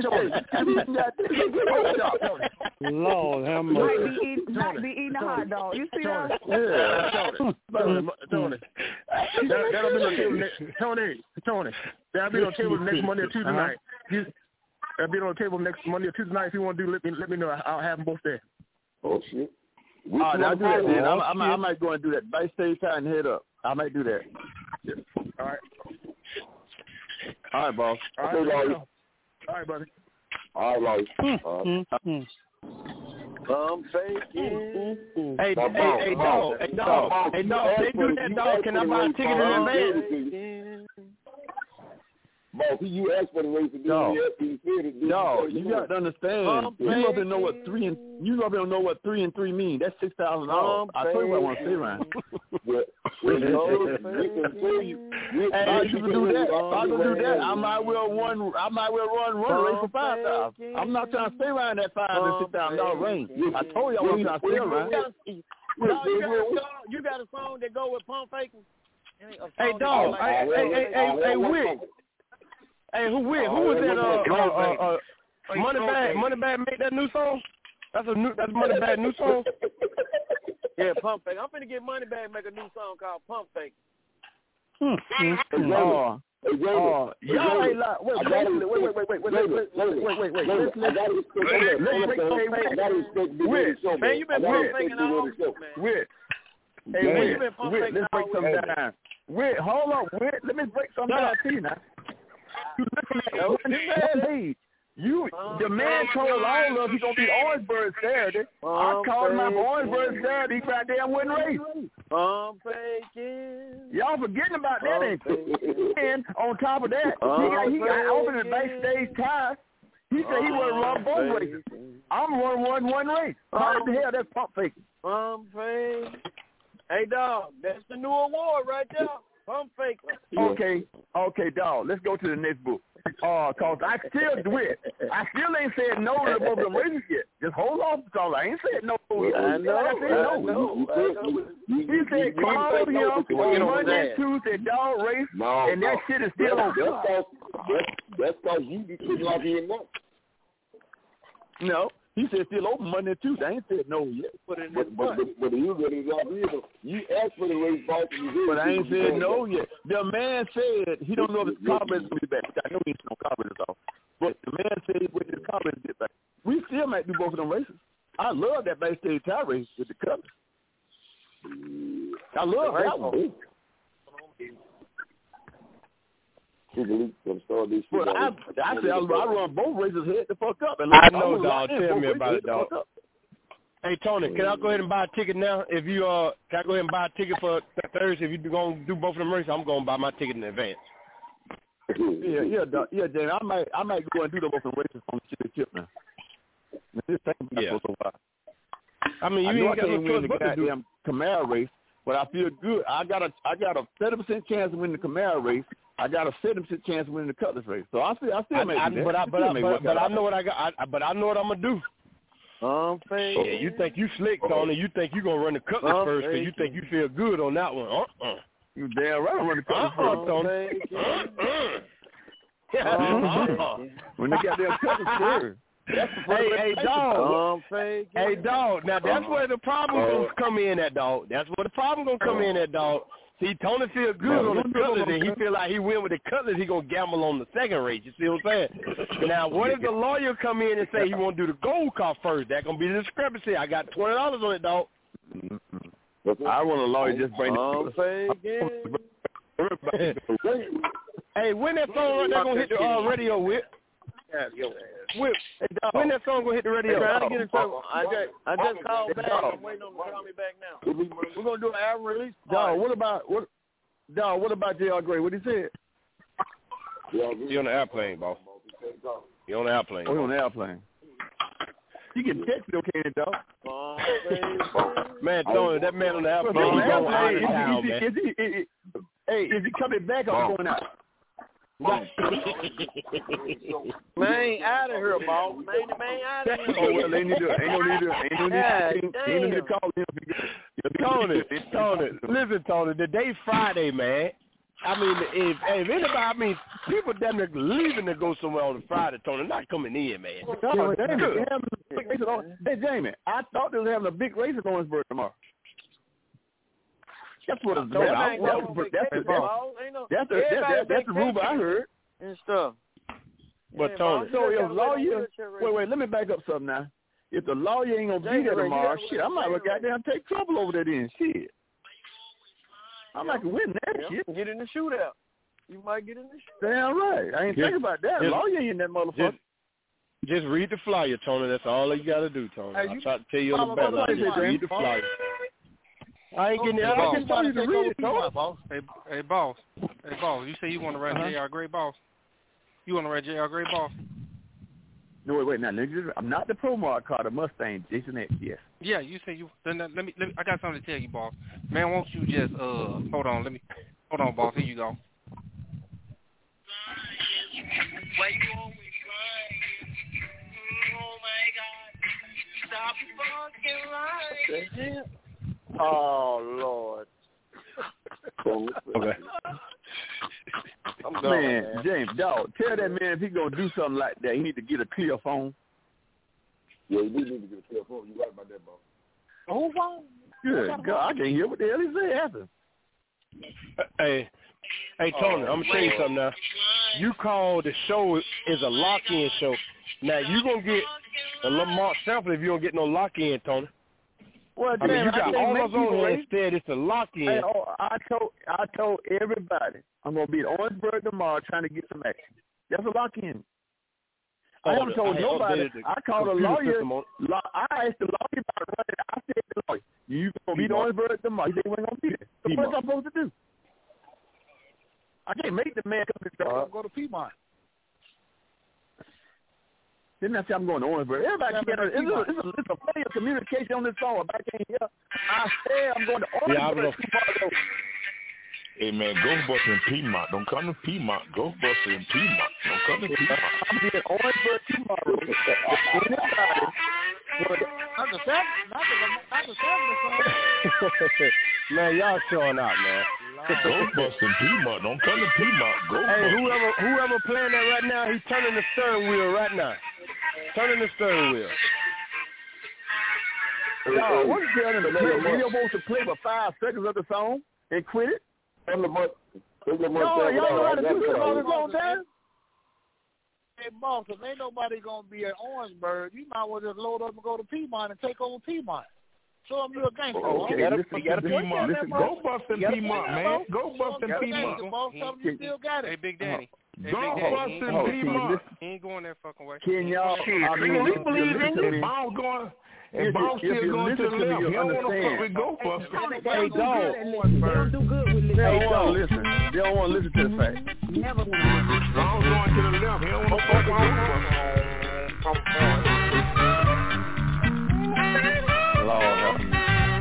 Lord, how much? Might be eating, might be eating a hot dog. You see that? Yeah, Tony, Tony. That, that'll be on the table next. Tony, Tony. That'll be on the table next Monday or Tuesday uh-huh. night. You, that'll be on the table next Monday or Tuesday night. If you want to do, let me let me know. I'll have them both there. Oh shit. Oh, I'll do that then. I, I, I might go and do that. Backstage time and head up. I might do that. Yeah. All right. All right, boss. All right, okay, Larry. All right, buddy. All right, Larry. Mm-hmm. I'm faking. Hey, hey, hey, hey, dog. Hey, dog. Hey, dog. They do that, dog. Can I buy a ticket in advance? Boss, you asked for the race to do no. it. No, you got to understand. Um, you must know what three and you must know what three and three mean. That's six thousand dollars. I told you I want to stay around. Hey, you can do that. If I can do that, I might well run. I might well run run race for five thousand. I'm not trying to stay around that five and six thousand dollar range. I told you I wasn't trying to stay around. No, you got a song. You got a song that go with pump faking. Hey, dog. Hey, hey, hey, hey, hey, Wick. Hey, who Wick? Who was that? Uh, uh, uh, uh, Moneybag. Moneybag make that new song. That's a new. That's Moneybag new song. Yeah, pump fake. I'm finna get Moneybag make a new song called Pump Fake. Hmm. Oh, oh, y'all ain't like. Wait, wait, wait, wait, wait, wait, wait, wait, wait, wait, wait, wait. Let's let's let's man, you been pump faking all over, man. Wait, hey, wait, wait. Let's break something down. Wait, hold on, wait. Let me break something down to you now. You looking at one page. You, the man told all of us he's gonna be Orangeburg Saturday. I called him up Orangeburg Saturday. He right there wouldn't race. I'm faking. Y'all forgetting about that, ain't you? And on top of that, he got he got opened the backstage tire. He said he would run both races. I'm running one one race. How the hell that's pump faking? I'm faking. Hey dog, that's the new award right there. Pump fake. Okay, okay, dog. Let's go to the next book. Uh, cause I still do it. I still ain't said no to both of them races yet. Just hold on, cause I ain't said no. I know. I said no. I know. I know. He said call him on Monday, Tuesday, dog race, no, and that no. shit is still on. That's cause that's, that's cause you be putting like in that. No. He said still open Monday and Tuesday. I ain't said no yet. But but but, but you got his idea. You asked for the race, boss. But I ain't said no yet. The man said he don't know if his carburetor's gonna be back. I know he ain't no carburetors off. But the man said he wait till the carburetor get back. We still might do both of them races. I love that backstage tire race with the Cutlass. I love that one. Well, I, I say I, I run both races head the fuck up. And I know, dog. Tell me about it, dog. Hey, Tony, can I go ahead and buy a ticket now? If you uh, can I go ahead and buy a ticket for Thursday? If you're gonna do both of them races, I'm gonna buy my ticket in advance. yeah, yeah, doc, yeah, Jamie. I might, I might go and do the some races on the chip chip now. This thing yeah. so far. I mean, you I know ain't I got can't no win the choice but to do. goddamn Camaro race, but I feel good. I got a, I got a thirty percent chance of winning the Camaro race. I got a seventy percent chance of winning the Cutlass race. So I still, I still I, may I, do that. But I, but, I, I, but, but I know what I got. I, but I know what I'm gonna do. Um, yeah, you think you slick, Tony? You think you gonna run the Cutlass um, first because you think you feel good on that one? Uh, uh You damn right I'm running the Cutlass uh-uh, first, Tony. Uh, uh. uh-huh. When they got their Cutlass first. Hey, hey, dog. Hey, dog. Now that's where the problem gonna come in at, dog. That's where the problem gonna come in at, dog. See, Tony feel good on the Cutlass, and he feel like he win with the Cutlass. He gonna gamble on the second race. You see what I'm saying? Now, what if the lawyer come in and say he want to do the gold car first? That gonna be the discrepancy. I got twenty dollars on it, dog. I want a lawyer just bring um, it. Hey, when that song right there gonna hit the uh, radio, Whip? Whip, when that song gonna hit the radio? Trying to get in trouble. I just, I just called back. I'm waiting on them to call me back now. We're gonna do an album release. Dog, what about what? Dog, what about J R. Gray? What he said? He on the airplane, boss. He on the airplane. Oh, he on the airplane. You can text it, okay, dog. Man, Tony, that man on the airplane, he's going out of town, man. Hey, is he coming back or going out? Man, out of here, boss. Man, the man out of here. Oh, well, they need to, ain't no need to, ain't no need to, ain't no need to call him. Tony, Tony, listen, Tony, today's Friday, man. I mean, if, if anybody, I mean, people damn near leaving to go somewhere on Friday, Tony, not coming in, man. No, they having a big race on, hey, Jamie, I thought they was having a big race in Owensboro tomorrow. That's what it's about. That's, that's, that's, that's, that's, that's, that's the rumor I heard. And stuff. But yeah, Tony, so if lawyer, wait, wait, let me back up something now. If the lawyer ain't gonna be there tomorrow, shit, I might well goddamn take trouble over there then. Shit, I might win that yeah. shit. Get in the shootout. You might get in the shootout. Damn right. I ain't just, thinking about that. Just, lawyer ain't that motherfucker. Just, just read the flyer, Tony. That's all you got to do, Tony. Hey, I try to tell you on the back. Just read the flyer. I ain't getting hey, that. I just told you to read it, boss. Hey, hey, boss. Hey, boss. You say you want to run uh-huh. J R. Gray, boss? You want to run J R. Gray, boss? No, wait, wait. Now, I'm not the Pro Mark car, the Mustang, Jason X. Yes. Yeah, you say you. Then let me, let me. I got something to tell you, boss. Man, won't you just uh hold on? Let me. Hold on, boss. Here you go. Why you always lying? Oh my God! Stop fucking lying. Oh Lord. Okay. I'm man, going, man, James, dog, tell that man if he gonna do something like that, he need to get a clear phone. Yeah, he need to get a clear phone. You right about that, boss. Oh wow. Good God, I can't hear what the hell he say after. Hey, hey Tony, oh, I'm gonna tell you something now. You call the show is a lock-in show. Now you gonna get a little Mark sample if you don't get no lock-in, Tony. Well, I mean, you got I all of us on here instead. It's a lock-in. Hey, oh, I told I told everybody I'm gonna be at Orangeburg tomorrow trying to get some action. That's a lock-in. Oh, I haven't told I nobody. I called a lawyer. On... Law, I asked the lawyer about running. I said to the lawyer, "You gonna be at Orangeburg tomorrow?" He said, "You ain't gonna be there." So what am I supposed to do? I can't make the man come to the uh, go to Piedmont. Didn't I say I'm going to Orangeburg? Everybody yeah, can. It's a, it's, a, it's a failure of communication on this phone. If I can't hear, I said I'm going to Orangeburg yeah, tomorrow. Hey, man, Ghostbusters in Piedmont. Don't come to Piedmont. Ghostbusters in Piedmont. Don't come to Piedmont. I'm going to Orangeburg tomorrow. Anybody? Not the seven. Not the, not the seven. Man, y'all showing out, man. Ghostbusters in Piedmont. Don't come to Piedmont. Hey, whoever whoever playing that right now, he's turning the steering wheel right now. Turning the steering wheel. No, what's the other? You're supposed to play for five seconds of the song and quit it? No, y'all know how to do something all this long time? Hey, boss, if ain't nobody going to be at Orangeburg, you might well just load up and go to Piedmont and take over Piedmont. Show them you're a gangster. Oh, okay, listen, you got to Piedmont. Go bust in Piedmont, man. Go bust in Piedmont. Boss, tell them you still got it. Hey, Big Daddy. Hey, Go bust in Piedmont. He ain't going that fucking way. Can y'all, I mean, we believe in you. I was going, And Bob still going to the left. He don't want to fuck with Ghostbusters. Hey, dog. They don't do good with listening. They don't want to listen. They don't want to listen to the facts. Never want to listen. Bob's going to the left. He don't want to fuck with Ghostbusters. Lord help me.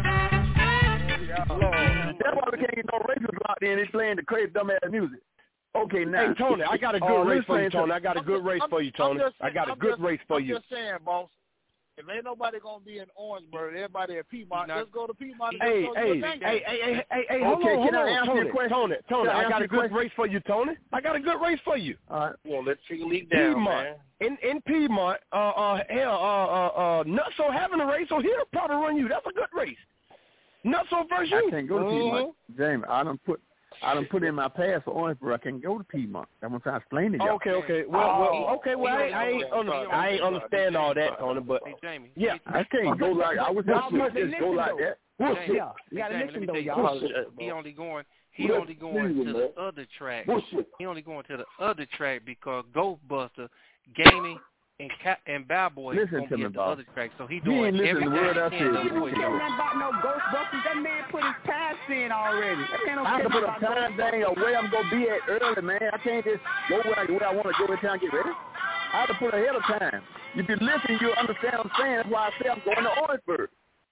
That's why we can't get no racists out there and they playing the crazy dumbass music. Okay, now. Hey, Tony, I got a good uh, race for you, Tony. I got a good race for you, Tony. I got a good race for you. I'm just saying, boss. If ain't nobody gonna be in Orangeburg, everybody at Piedmont, let's go to Piedmont. Hey, hey, hey, hey, hey, hey, hey, hold okay, on, hold can I on, ask Tony, you a question? Tony, Tony, I, I got a good question? race for you, Tony. I got a good race for you. All right. Well, let's see the league down, Piedmont. man. In in Piedmont, uh, uh, hell, uh, uh, uh, Nutso having a race, so he'll probably run you. That's a good race. Nutso versus you. I can't go to Piedmont, Jamie. I done put. I done put in my pass for Orangeburg. I can't go to Piedmont. I'm gonna try to explain to y'all. Okay, okay. Well, oh, well okay. Well, I, I ain't under, I ain't understand all that, Tony. But hey, Jamie, yeah, I can't go like I was just just go like that. Jamie, Yeah, you gotta Jamie, listen though, you, y'all. he only going. He only going to the other track. He only going to the other track because Ghostbuster, Gaming, and Cap and Bowboy is going to be at the other track. So he doing everything he can to avoid y'all. Nothing about no Ghostbusters. That man put his time in already. I have to put a time thing of where I'm gonna be at early, man. I can't just go where I, where I want to go every time I get ready. I have to put ahead of time. If you listen, you'll understand what I'm saying. That's why I say I'm going to Orangeburg.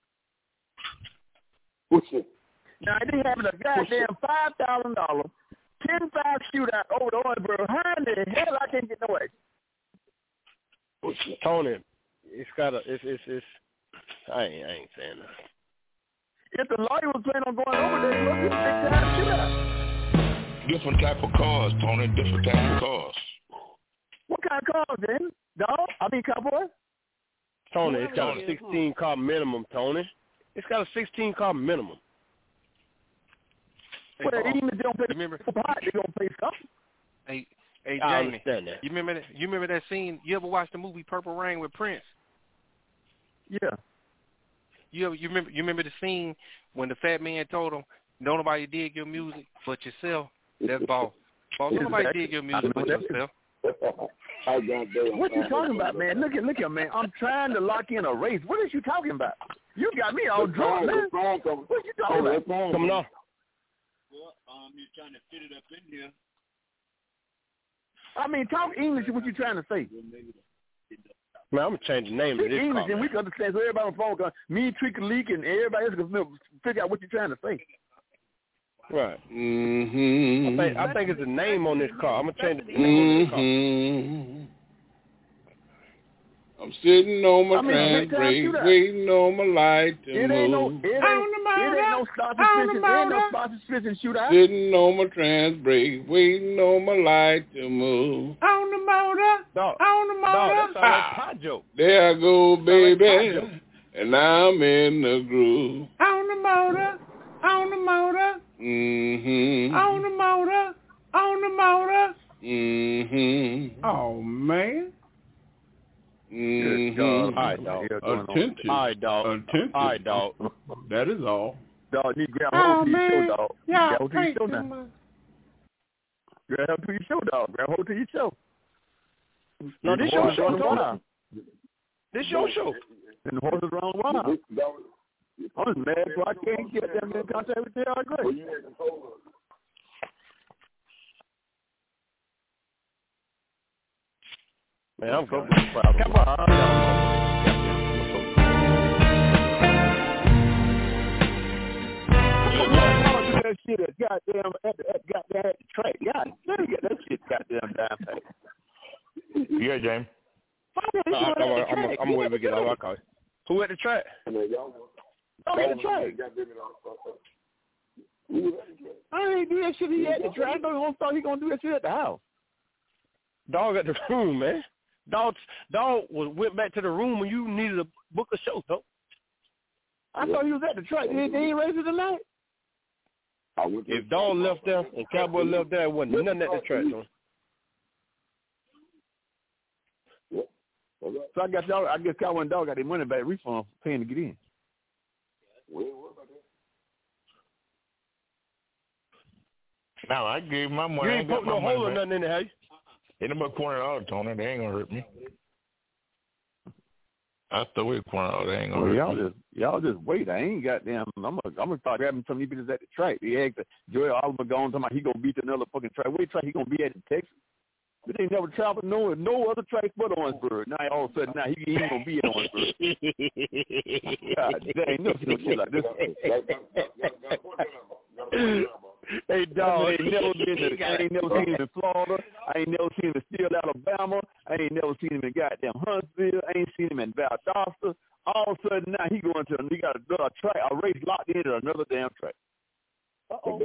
What's it? Now, they having a goddamn five thousand dollars, ten five shootout over to Orangeburg. How in the hell I can't get no way? Tony, it's got a, it's, it's, it's, I ain't, I ain't saying that. If the lawyer was planning on going over there, look, it's a big time shootout. Different type of cars, Tony. Different type of cars. What kind of cars, then? Dog? I mean, cowboy? Tony, it's got a sixteen car minimum, Tony. It's got a sixteen car minimum. Well, hey, even if they don't pay remember, for pot, they don't pay something. Hey, hey, I Jamie, understand that. you remember that? You remember that scene? You ever watched the movie Purple Rain with Prince? Yeah. You ever, you remember? You remember the scene when the fat man told him, "Don't nobody dig your music but yourself." That's boss. Boss, don't nobody dig your music but yourself. What you talking about, man? Look at, look at, man. I'm trying to lock in a race. What is you talking about? You got me all drunk, man. What you talking about? Coming on. Well, um, you're trying to fit it up in here. I mean, talk English. What you trying to say? Man, I'm gonna change the name Speak of this English, car, and we can understand. So everybody on the phone, can, me, Trick Leak, and everybody else can figure out what you're trying to say. Right. Mm-hmm. I think I think it's the name on this car. I'm gonna change the name on this car. Mm-hmm. I'm sitting on my I mean, trans brake, waiting on my light to it move. Ain't no, it, ain't, it ain't no stop suspicion. It ain't no stop suspicion shootout. Sitting on my trans brake, waiting on my light to move. On the motor. Dog. On the motor. Dog, that sounds like pot joke. There I go, baby, like and I'm in the groove. On the motor. On the motor. Mm-hmm. On the motor. On the motor. Mm-hmm. Oh, man. Mm-hmm. All right, dog. Attentive. All right, dog. Attentive. All right, dog. That is all. Dog, you grab Oh, hold to your man. show, dog. Yeah, grab hold to your thank show you, now. man. Grab hold to your show, dog. Grab hold to your show. No, this your show, Tony. This your show. And the horses run wild. I'm just mad so I can't get them in contact with J R. Gray. Man, I'm going to be proud of Come on. That shit at goddamn at the, at goddamn at the track. God damn, get that shit goddamn down pat. Yeah, James. I'm, I'm, I'm, I'm waiting to get out of my car. Who at the track? I'm at the track. I ain't do that shit he at the track. I don't thought he gonna do that shit at the house. Dog at the room, man. Dog, dog was went back to the room when you needed to book a show, though. I thought he was at the track. He, he ain't raising tonight. If Dog left there and Cowboy left there, it wasn't nothing at the track, though. So I guess y'all, I guess Cowboy and Dog got their money back refund for paying to get in. Now I gave my money. You ain't put no hole or nothing in there, hey? Ain't about twenty dollars, Tony. They ain't gonna hurt me. I throw it corner. They ain't gonna. Well, y'all just y'all just wait. I ain't goddamn. I'm gonna I'm gonna start grabbing some of these bitches at the track. He asked Joey Oliver gone talking about he gonna beat another fucking track. What track he gonna be at in Texas? But they never traveled no no other track but Orangeburg. Now all of a sudden now he, he ain't gonna be at Orangeburg. God damn, no shit like this. Hey dog, I ain't never been to, I ain't never seen him in Florida. I ain't never seen him in Steele, Alabama. I ain't never seen him in goddamn Huntsville. I ain't seen him in Valdosta. All of a sudden now he going to he got a, a track a race locked into another damn track. Uh oh.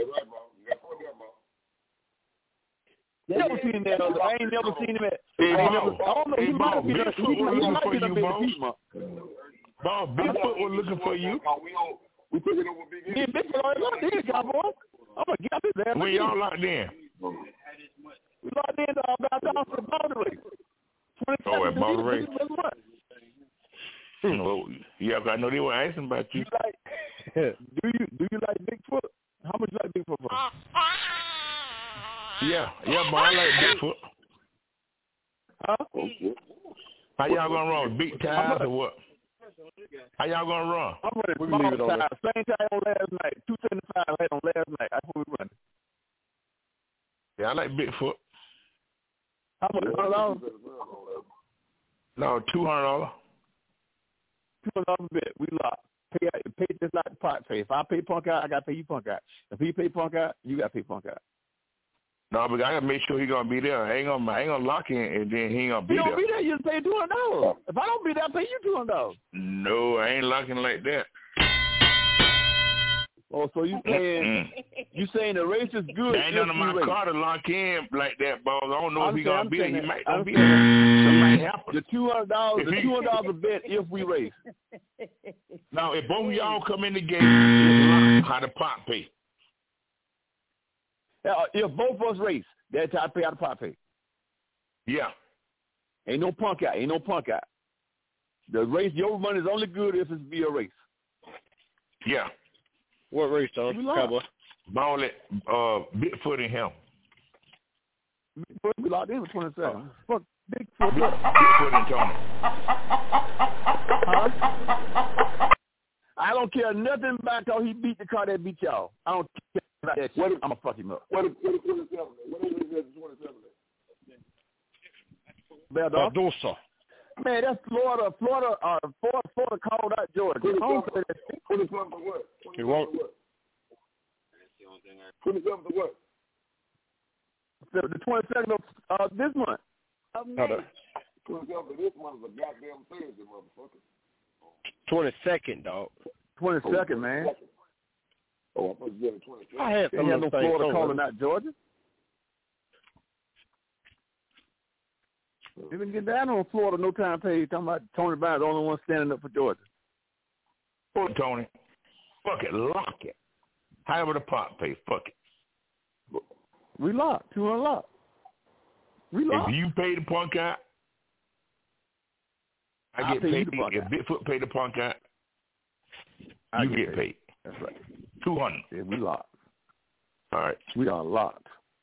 Never seen him at other. I ain't never seen him at. Hey, I, Bo, never, I don't know. He hey, might Bo, have been. He, Bigfoot he, was he looking might for be you, up in Bo. Piedmont. Bo, Bigfoot was looking for you. We took it over Big Me and Bigfoot already locked in, cowboy. I'm gonna get his ass. When y'all locked in? We locked in uh, about Dawson Boulder Race. Oh, at Boulder Race. Hmm. Well, yeah, I know they were asking about you. you like, do you do you like Bigfoot? How much you like Bigfoot for? Yeah, yeah, but I like Bigfoot. Huh? How y'all gonna run? Big tires or what? How y'all gonna run? I'm running small tires. Same tire on last night. two seventy-five I had on last night. That's what we running. Yeah, I like Bigfoot. How much? one hundred dollars? No, two hundred dollars. two hundred dollars a bit. We lock. Pay, pay just like the pot pay. If I pay Punk out, I got to pay you Punk out. If he pay Punk out, you got to pay Punk out. No, but I got to make sure he going to be there. I ain't going to I ain't gonna lock in and then he ain't going to be there. If you don't there. be there, you just pay two hundred dollars. If I don't be there, I pay you two hundred dollars. No, I ain't locking like that. Oh, so you saying you saying the race is good? There ain't none of my race. car to lock in like that, boss. I don't know I'm if he saying, gonna I'm be there. He that, might I'm not be there. Something might happen. The two hundred dollars, the he, two hundred dollars a bet if we race. Now, if both of y'all come in the game, it's locked how the pot pay. Uh, if both of us race, that's how I pay out the pot pay. Yeah. Ain't no punk out. Ain't no punk out. The race, your money is only good if it's be a race. Yeah. What race, though? Cowboy. Ball it, uh, Bigfoot and him. Bigfoot, we locked in with twenty-seven. Fuck Bigfoot. Bigfoot and Tony. Huh? I don't care nothing about how he beat the car that beat y'all. I don't care about that shit. I'm gonna fuck him up. What is twenty-seven? What is twenty-seven? Valdosta. Man, that's Florida. Florida, uh, Florida, Florida called out Georgia. twenty-seven for what? He won't. twenty-seven for what? The, the twenty-second of uh, this month. No, the twenty-seven for this month is a goddamn Thursday, motherfucker. twenty-second, dog. twenty-second, man. Oh, I thought you said twenty-second. I had some They of no those Florida things calling out Georgia. They been getting down on Florida, no time paid. Talking about Tony Brown, the only one standing up for Georgia. Fuck Tony. Fuck it, lock it. However the pot pay, fuck it. We locked. Two hundred locked. We locked. If you pay the punk out, I I'll get pay paid. you the punk If out. Bigfoot pay the punk out, I you get get paid. paid. That's right. Two hundred. Yeah, we locked. All right. We are locked.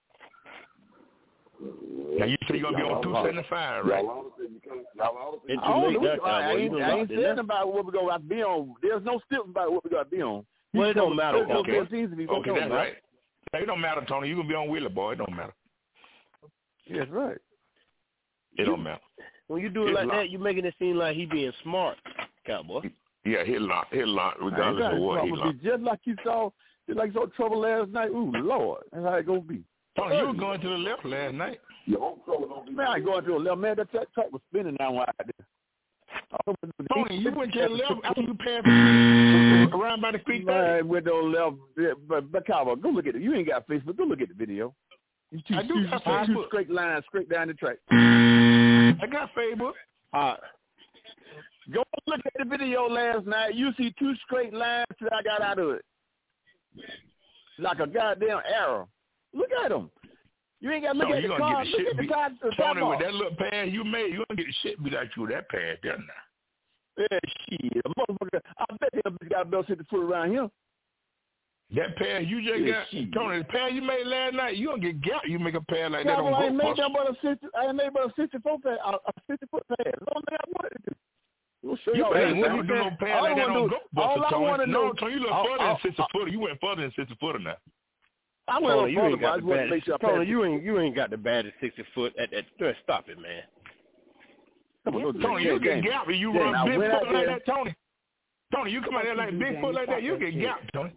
Now you say you're gonna be on two seventy five, right? It's I, too late, don't that know. I Cowboy. ain't, You I ain't locked in saying there. about what we're going to be on. There's no stip about what we're going to be on. Well, it don't matter, Okay, Okay. okay that's right. It don't matter, Tony. You gonna be on Wheeler, boy. It don't matter. Yes, right. It don't matter. When you do it It's like locked. that, you making it seem like he being smart, Cowboy. Yeah, hit lock, hit lock, regardless of what he It's locked. just like you saw, just like you saw trouble last night. Ooh, Lord, that's how it gonna be. Tony, you were going to the left last night. Man, I ain't going to the left. Man, that track, track was spinning down wide there. Tony, you went to the left after you passed the creek, around by the creek. Man, went to the left. Yeah, but, but Cowboy, go look at it. You ain't got Facebook. Go look at the video. You two, I do two, got two, two Facebook. straight lines straight down the track. I got Facebook. Uh, go look at the video last night. You see two straight lines that I got out of it. Like a goddamn arrow. Look at them. You ain't got to look So at you the gonna car. get the Look shit at the beat. car. The Tony, top with off. that little pass you made, you gonna get the shit beat out you with that pass there now. Yeah, shit. A motherfucker. I bet they got a belt set to put around here. That pass you just Yeah, got, shit. Tony, the pass you made last night, you gonna get got. You make a pass like Yeah, that well, I on ain't made GoPro. that but a sixty. I ain't made but a sixty-four pass, a, a fifty foot pass. That's the only thing I wanted to do. We'll show you y'all ain't that. never do no pad like that on Ghostbusters, Tony. No, Tony, you look further than six a footer. You went further than six a footer now. I went Tony, on you ain't got the baddest. sure Tony, you ain't you ain't got the baddest sixty foot. At that, stop it, man. Come on, Tony, you get gapped and you yeah, run big foot like there. that, Tony. Tony, you come out there like big foot like that, you get gapped, Tony.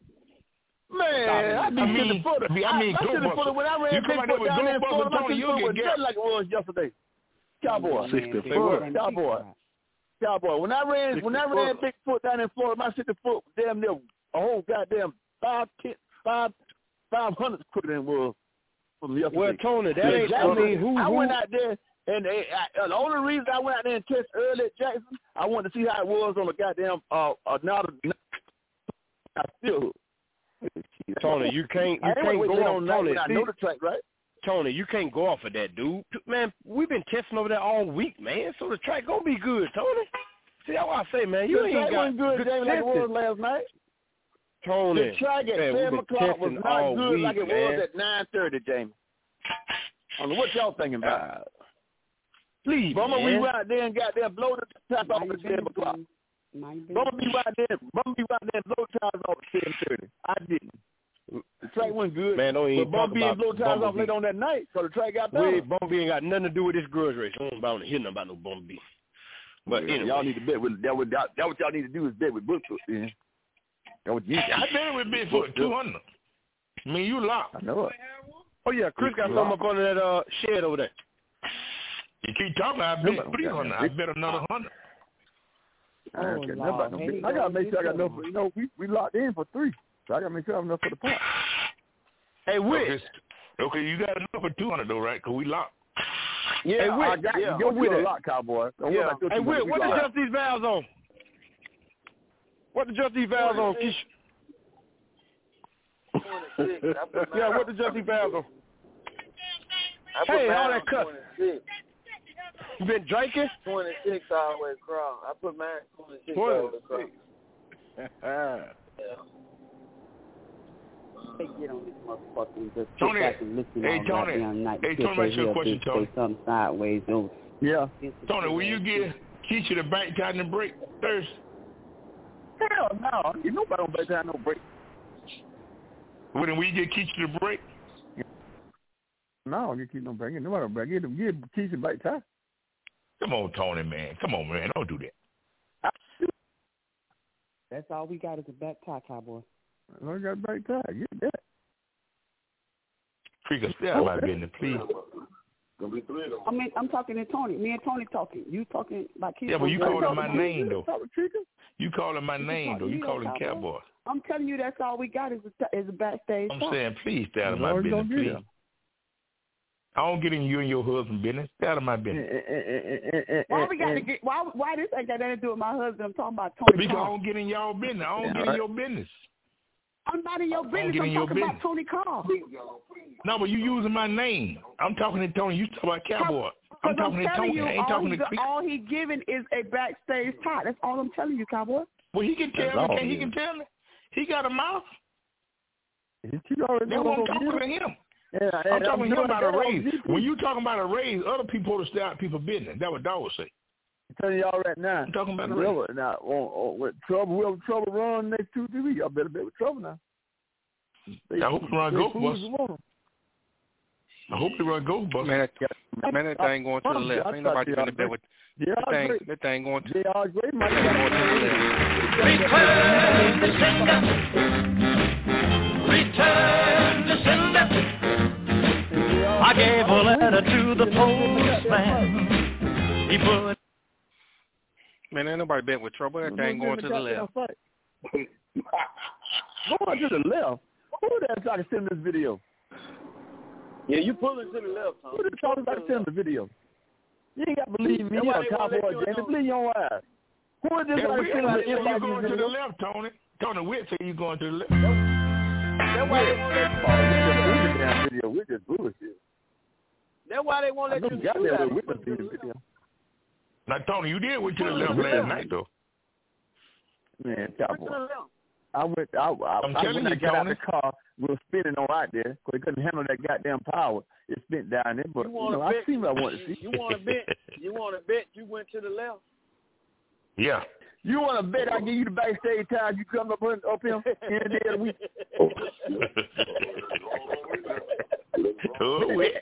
Man, I be I mean, sitting foot. I mean, I, I sitting foot when I ran you come out there with down there in Ghostbusters, Florida. Tony, you was get gapped like it was yesterday. Cowboy, sixty foot. Cowboy, Cowboy. When I ran, when I ran big foot down in Florida, my sixty foot damn near a whole goddamn five, ten, five, five hundred quicker than it was from yesterday. Well, Tony, that ain't. I mean, who? I who? went out there. And they, I, the only reason I went out there and tested early at Jackson, I wanted to see how it was on the goddamn uh, uh now the I still Tony, you can't you I can't go on off Tony. I know the track, right? Tony, you can't go off of that, dude. Man, we've been testing over there all week, man. So the track gonna be good, Tony. See that's why I say, man, you the ain't track got wasn't good, good James, like it was last night. Tony, the track at man, seven o'clock was not good week, like it man. was at nine thirty, Jamie. I don't know what y'all thinking about. Uh, Please, Bummer, man. we went out there and got there, blow the tires off at seven o'clock. Bummer, be right there, Bummer, be right there and blow the tires off at seven thirty. I didn't. The track wasn't good. Man, don't even but talk Bumblebee about and blow tires off Bumblebee. late on that night, so the track got better. Wait, Bumblebee ain't got nothing to do with this grudge race. I don't want to hear nothing about no Bumblebee. But yeah, anyway. y'all need to bet with that. What that, that what y'all need to do is bet with Bigfoot. Then that what you. I bet with Bigfoot two hundred. I mean, you locked. I know it. Oh yeah, Chris got something up under that uh, shed over there. You keep talking, I bet three hundred. I bet another hundred. I, oh, no hey, I gotta make sure I got enough. For, you know, we we locked in for three, so I gotta make sure I have enough for the pot. Hey, Wick. Okay, okay, you got enough for two hundred though, right? Cause we locked. Yeah, hey, Wick, I got yeah, you. Go with it. a lot, Cowboy. Don't yeah. Hey, Wick, what the just these valves on? What the just these valves on, Keisha? Yeah, what the just these valves on? Hey, all that cuss. You been drinking? twenty-six all the way across. I put mine twenty-six all the way across. Yeah. They get on this motherfucker and just Tony, sit back and listen hey, all Tony, goddamn night. hey, Tony, ask you a question, Tony. Say something sideways. Over. Yeah. Tony, will you give Keisha the back time to break Thursday? Hell no. You nobody don't back time no break. Well, then will you get Keisha the break? No, you keep no breaking. Nobody don't break. Give, give Keisha back time. Come on, Tony, man. Come on, man. Don't do that. That's all we got is a back tie, Cowboy. I got a back tie. Get that. Freak us out my business, please. I mean, I'm talking to Tony. Me and Tony talking. You talking about Keisha. Yeah, but you calling my name, though. You, you calling my name, though. You calling Cowboy. I'm telling you, that's all we got is a, is a backstage I'm talk. saying, please stay out of my business, please. I don't get in you and your husband business. Stay out of my business. Why we got to get? Why? Why this ain't got nothing to do with my husband? I'm talking about Tony. Because Carr. I don't get in y'all business. I don't yeah, get right. in your business. I'm not in your business. I'm I'm your talking business. about Tony Carr. No, but you using my name. I'm talking to Tony. You talking about Cowboy. I'm talking I'm to Tony. You, I ain't talking he, to Chris. all he giving is a backstage talk. That's all I'm telling you, Cowboy. Well, he can tell me. Can he can tell me? He got a mouth. They won't talk to him. Yeah, I'm talking to him about a raise. G P. When you talking about a raise, other people will stay out people's business. That's what Dog would say. I'm telling y'all right now. I'm talking about a raise. Now, on, on, with trouble, whoever trouble run next two, three weeks, y'all better bet with trouble now. They, I hope they run Ghostbusters. I hope they run Ghostbusters. Man, that, man, that thing going to the left. Ain't nobody in the bed with that thing. That thing going to, that thing going to the left. Return to sender. Return to sender. I gave a letter to the postman. He put. Man, ain't nobody bet with trouble. That thing going to the left. Going to the left? Who that's trying to send this video? Yeah, you pulling to the left, huh? Who the talking about sending the video? You ain't got to believe me, you a cowboy, Jamie. Believe your eyes. Who is this yeah, guy sending the you invite going to video? the left, Tony. Tony Witt said you going to the left. That's why they won't let you. Oh, we just bullshit that video. We just bullshit. That's why they won't let you got shoot there that with the video. Now, Tony, you did went to the left last night, though. Man, cowboy. I went. I, I, I'm I, telling when you, I got Tony. out the car, we were spinning on out there because they couldn't handle that goddamn power. It spent down there, but you, you know, bet, I see what I want to see. You want to bet? You want to bet? You went to the left. Yeah. You want to bet I give you the backstage time you come up, up here in the day of the week? Oh, wait.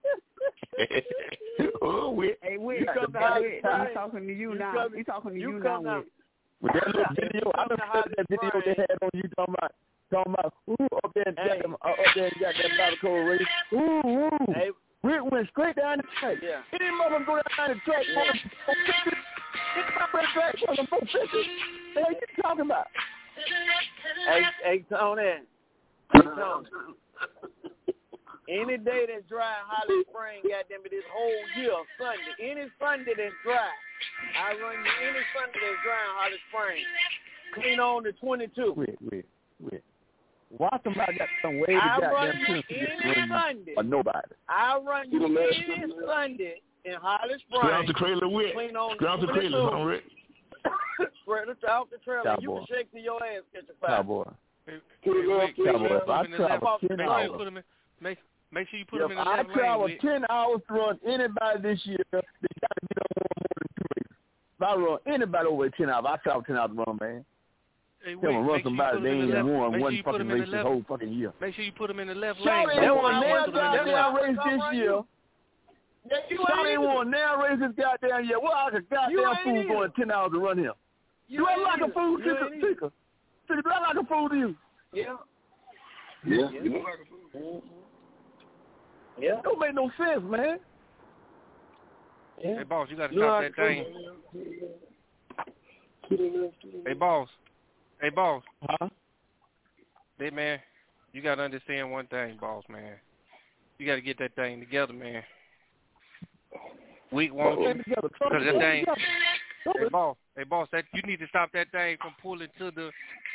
Oh, wait. Hey, Whit, he's talking to you now. He's talking to you now, Whit. With that little video, I done heard that video they had on you talking about, talking about, ooh, up there and got them, uh, up there and got that battle code race. Ooh, ooh. Hey. Whit went straight down the track. Yeah. He didn't mother go down the track for them four fifty. He didn't go down the track for them four fifty. What the hell you talking about? Hey, hey, Tony. Hey, Tony. Any day that's dry in Holly Springs, goddamn it, this whole year, Sunday, any Sunday that's dry, I run you any Sunday that's dry in Holly Springs. Clean on the twenty-two. Wait, wait, wait. Why somebody got some way to I goddamn run you tune any Sunday. or nobody? I run you any Sunday in Holly Springs. Ground to trailer with. Clean on Ground to trailer, all right. Straight out the trailer. Cowboy. You can shake to your ass, catch a fire. Cowboy. Hey, Cowboy. Cowboy. If I travel ten hours. Make, make sure you put If them in the I left travel lane. ten hours to run anybody this year, they got to get on more than two races. If I run anybody over ten hours, I travel ten hours to run, man. Hey, Tell them run sure somebody they ain't left, won make one sure fucking race this whole fucking year. Make sure you put them in the left Shawty lane. ain't won nail goddamn race this year. Shawty ain't won nail race this goddamn year. What like a goddamn fool going ten hours to run here? You ain't like a fool, Tika. Tika. Tika, do I like a fool to you? Yeah. Yeah, you look like a fool. Yeah. Don't make no sense, man. Hey, boss, you got to stop that thing. Hey, boss. Hey, boss. Huh? Hey, man, you got to understand one thing, boss, man. You got to get that thing together, man. Week one, because that thing. Hey, boss. Hey, boss. That you need to stop that thing from pulling to the.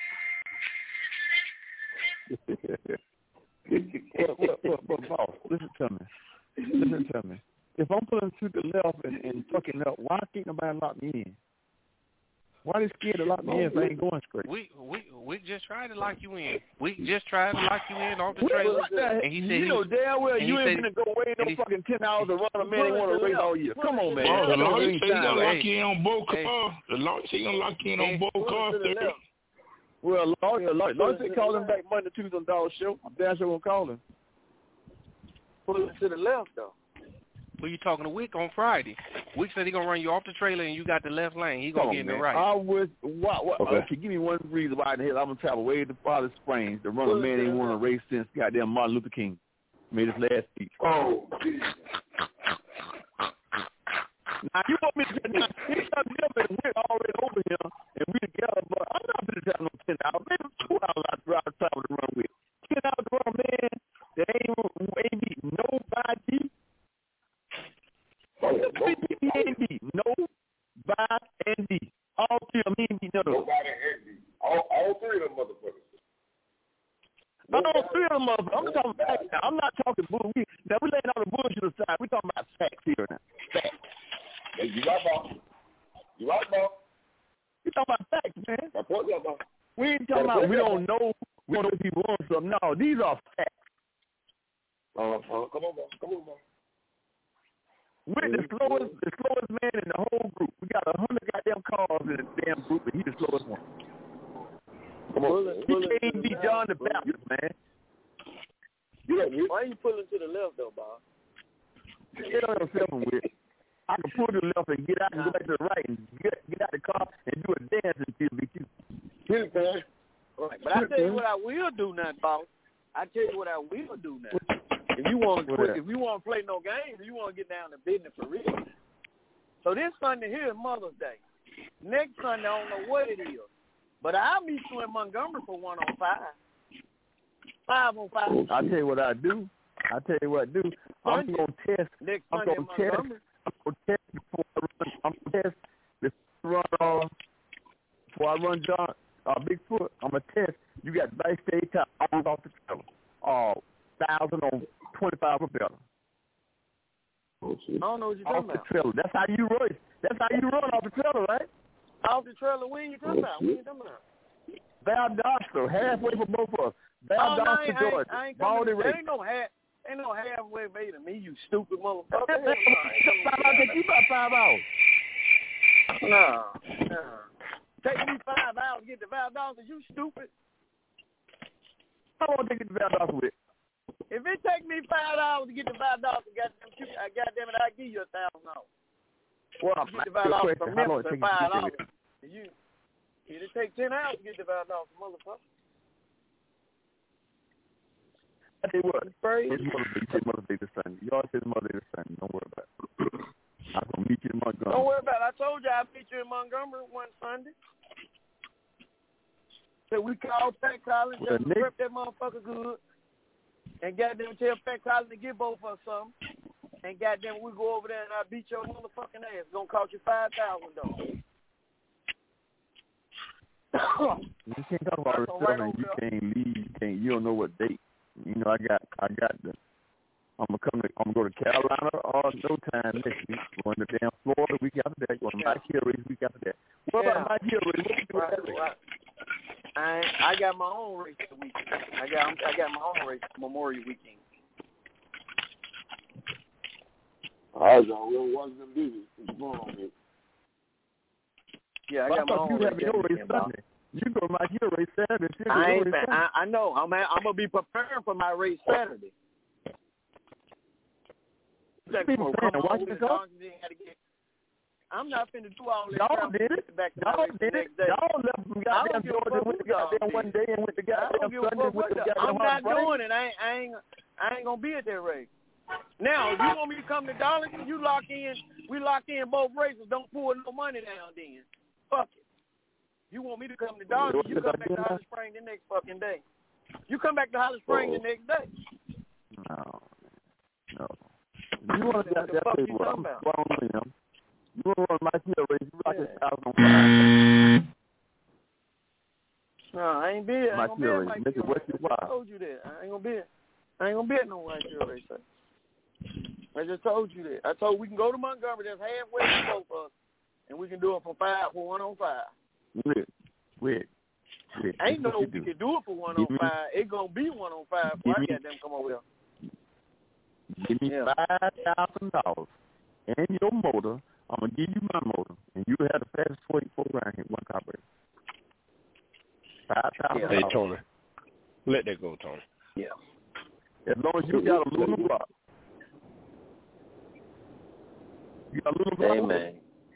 what, what, what, what, boss? Listen to me. Listen to me. If I'm pulling to the left and, and fucking up, why can't nobody lock me in? Why they scared to lock me in if I ain't going straight? We we we just tried to lock you in. We just tried to lock you in off the trailer. And he said you he, know damn well you ain't gonna go away no he, fucking ten hours to run a man ain't want to race all year. Come on, man. Oh, the law say you gonna lock hey, you in on both hey, cars. The law say you gonna lock you in on both cars. Well, lawyer, lawyer, lawyer said call him back Monday, Tuesday on Dog Show. I'm damn sure gonna call him. Pull it to the left though. Who you talking to Wick on Friday? Wick said he gonna run you off the trailer and you got the left lane. He gonna oh, get in man. the right. I was what? what okay. okay, give me one reason why in the hell I'm gonna travel way to Farley Springs to run a man ain't won a race since goddamn Martin Luther King made his last speech. Oh. Now you want me to get now? He's not never Wick already over here and we together, but I'm not gonna travel no ten hours. Maybe two hours I drive travel to run with. Ten hours to run a man that ain't ain't beat nobody. B and D, no, by and D. All three of them ain't beat none of them. Nobody and D. All, all three of them motherfuckers. All three of them motherfuckers. I'm talking facts now. I'm not talking bull. We, now we're laying all the bullshit aside. We're talking about facts here now. Facts. Hey, you right, boss. You right, boss. We're talking about facts, man. I told you about. We ain't talking about we don't know. We don't know if people want something. No, these are facts. Uh, uh, come on, boss. Come on, boss. We're the slowest, the slowest man in the whole group. We got a hundred goddamn cars in the damn group, and he's the slowest one. Come on, he can't beat John the Baptist, man. Why are you pulling to the left, though, Bob? Get on yourself and with. I can pull to the left and get out and go back to the right and get get out the car and do a dance until it beat you. Get it, man. Right, but I tell you what I will do now, boss. I tell you what I will do now. If you want to quit, if you want to play no games, if you want to get down to business for real. So this Sunday here is Mother's Day. Next Sunday, I don't know what it is. But I'll meet you in Montgomery for one on five. Five on five. I'll tell you what I do. I'll tell you what I do. I'm going to test. Next I'm Sunday going in to test. Montgomery. I'm going to test before I run. I'm going to test before I run, uh, before I run John, uh, Bigfoot. I'm going to test. You got backstage top all off the trailer. Uh, thousand on twenty-five or better. Oh, I don't know what you're off talking the about. trailer. That's how you run. That's how you run off the trailer, right? Off the trailer, what are you talking about? What are you talking about? Valdosta, halfway for both of us. Valdosta, oh, no, Georgia. I ain't, Baldy there race. ain't no half. Ain't no halfway way to me, you stupid motherfucker. Five hours, take you about five hours. No, no. Take me five hours to get the five dollars. Are you stupid? How long did they get the five dollars with? If it take me five hours to get the five dollars, goddamn, I goddamn it, I give you a thousand dollars. Well, get the five dollars from Memphis at five dollars. You, it'll take ten hours to get the five dollars, motherfucker. I tell you what, his Mother's Day this Sunday. Y'all said Mother's Day this Sunday. Don't worry about it. I'm going to meet you in Montgomery. Don't worry about it. I told you I'd meet you in Montgomery one Sunday. So we called Pat Collins and prep that motherfucker good. And goddamn tell Pat Collins to give both of us something. And goddamn we go over there and I beat your motherfucking ass. It's going to cost you five thousand dollars. You can't talk about it, right and you can't leave. You can't. You don't know what date. You know, I got, I got the. I'm gonna come to, I'm gonna go to Carolina or no time next week. Going to damn Florida week after that. Going to Mike Hill race week after that. What yeah. about Mike Hill race? What you do right, with that right. I I got my own race this weekend. I got I got my own race Memorial weekend. All right, y'all. We'll watch them busy. It's fun on here. Yeah, I well, got I my own you race. Your race Sunday. You go to Mike Hill race Saturday. I ain't. Race I, I know. I'm. I'm gonna be preparing for my race Saturday. Like, oh, watch this up. I'm not finna do all this. Y'all did it. Back Y'all did it. Y'all left from goddamn Georgia and went to goddamn one day and went to goddamn Sunday with the goddamn I'm not doing it. I ain't, I ain't. I ain't gonna be at that race. Now, if you want me to come to Darlington, you lock in. We lock in both races. Don't pull no money down then. Fuck it. You want me to come to Darlington, you come back to Holly Springs the next fucking day. You come back to Holly Springs the next day. No. No. You want to get that paper? I'm strong with him. You want to run my Hill race? You rock this thousand on fire. No, I ain't be it. I ain't gonna be at Mike Hill race. I told you that. I ain't gonna be it. I ain't gonna be at no Mike Hill race. I just told you that. I told we can go to Montgomery. That's halfway to both of us, and we can do it for five for one on five. Wait, wait, wait. Ain't no we do. can do it for one Give on me. five. It gonna be one on five. Before I got them come over here. Give me yeah. five thousand dollars and your motor. I'm gonna give you my motor, and you have the fastest forty-four round here, one car race. Five thousand dollars. Hey Tony, let that go, Tony. Yeah. As long as you got a little block. You got a little block. Hey man.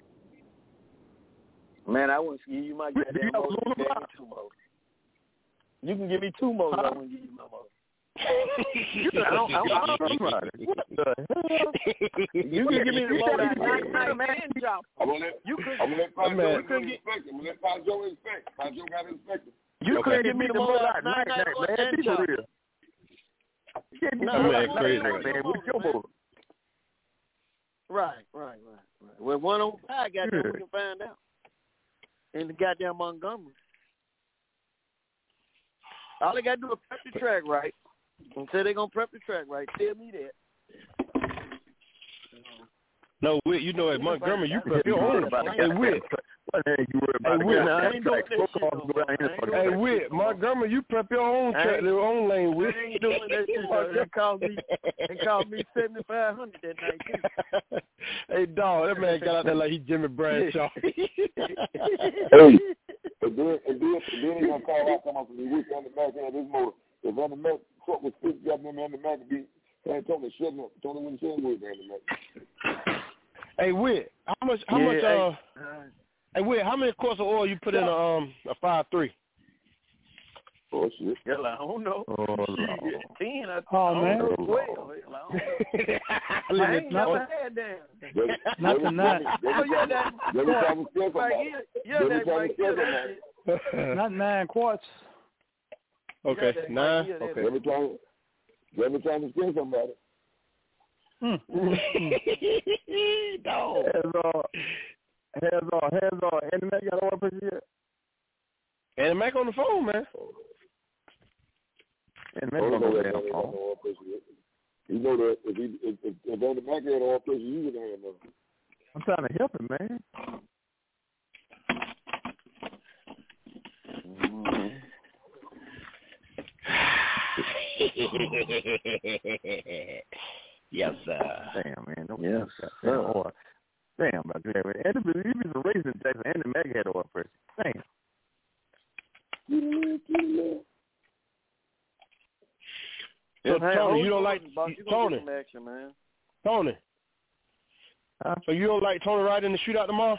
Man, I wouldn't give you my goddamn motor. You, you, two motors. You can give me two motors. Huh? I wouldn't give you my motor. you can, I don't, I don't, I don't what the hell? You can give me the motor. Man, man, I'm gonna let you could. I'm gonna let Pajo inspect. I'm gonna let Pajo inspect. Pajo got inspected. You okay. couldn't give me the motor at night, night, man. Be for real. You can't be no, man, crazy, man. With your motor. Right, right, right, right. Well, one on five, goddamn, we can find out. In the goddamn Montgomery. All they got to do is prep the track right. And say they're going to prep the track right. Tell me that. No, Whit, you know at Montgomery, you prep your own. Hey, Whit. Hey, Whit, Montgomery, you prep your own track, your own lane, Whit. I ain't doing that shit. They called me, they called me seventy-five hundred that night, too. Hey, dog, that man got out there like he Jimmy Bradshaw. Hey, and then, and then, and then he gonna call out, come up with me, Whit, on the Mac had this motor. If on the Mac truck was fixed up, and on the Mac be, and Tony shutting up. Tony wouldn't say Whit, on the Mac. Hey, Whit, how much, how yeah, much, uh, hey, hey, Whit, how many quarts of oil you put in a, um, a five three? Oh, shit. Hell, I don't know. Oh, Lord. ten, I, oh I man. Know twelve. I ain't never had that. Not tonight. Oh, yeah, that. Right here. Yeah, that's right here. Not nine quarts. Okay, yeah, nine. Right okay. Every time, every time you steal somebody. Hmm. Dog. Has uh, has uh, has uh, Andy Mac got oil pressure yet? Andy Mac on the phone, man. Andy Mac on the phone. You know that if he if if, if Andy Mac had oil pressure, you wouldn't have nothing. I'm trying to help him, man. Yes, sir. Damn, man. Don't yes, sir. Damn, about that. And if it was a race in Jackson, and the Mag had oil pressure. Damn. So Tony, you don't like you Tony? Some action, man. Tony. Huh? So you don't like Tony Wright in the shootout tomorrow?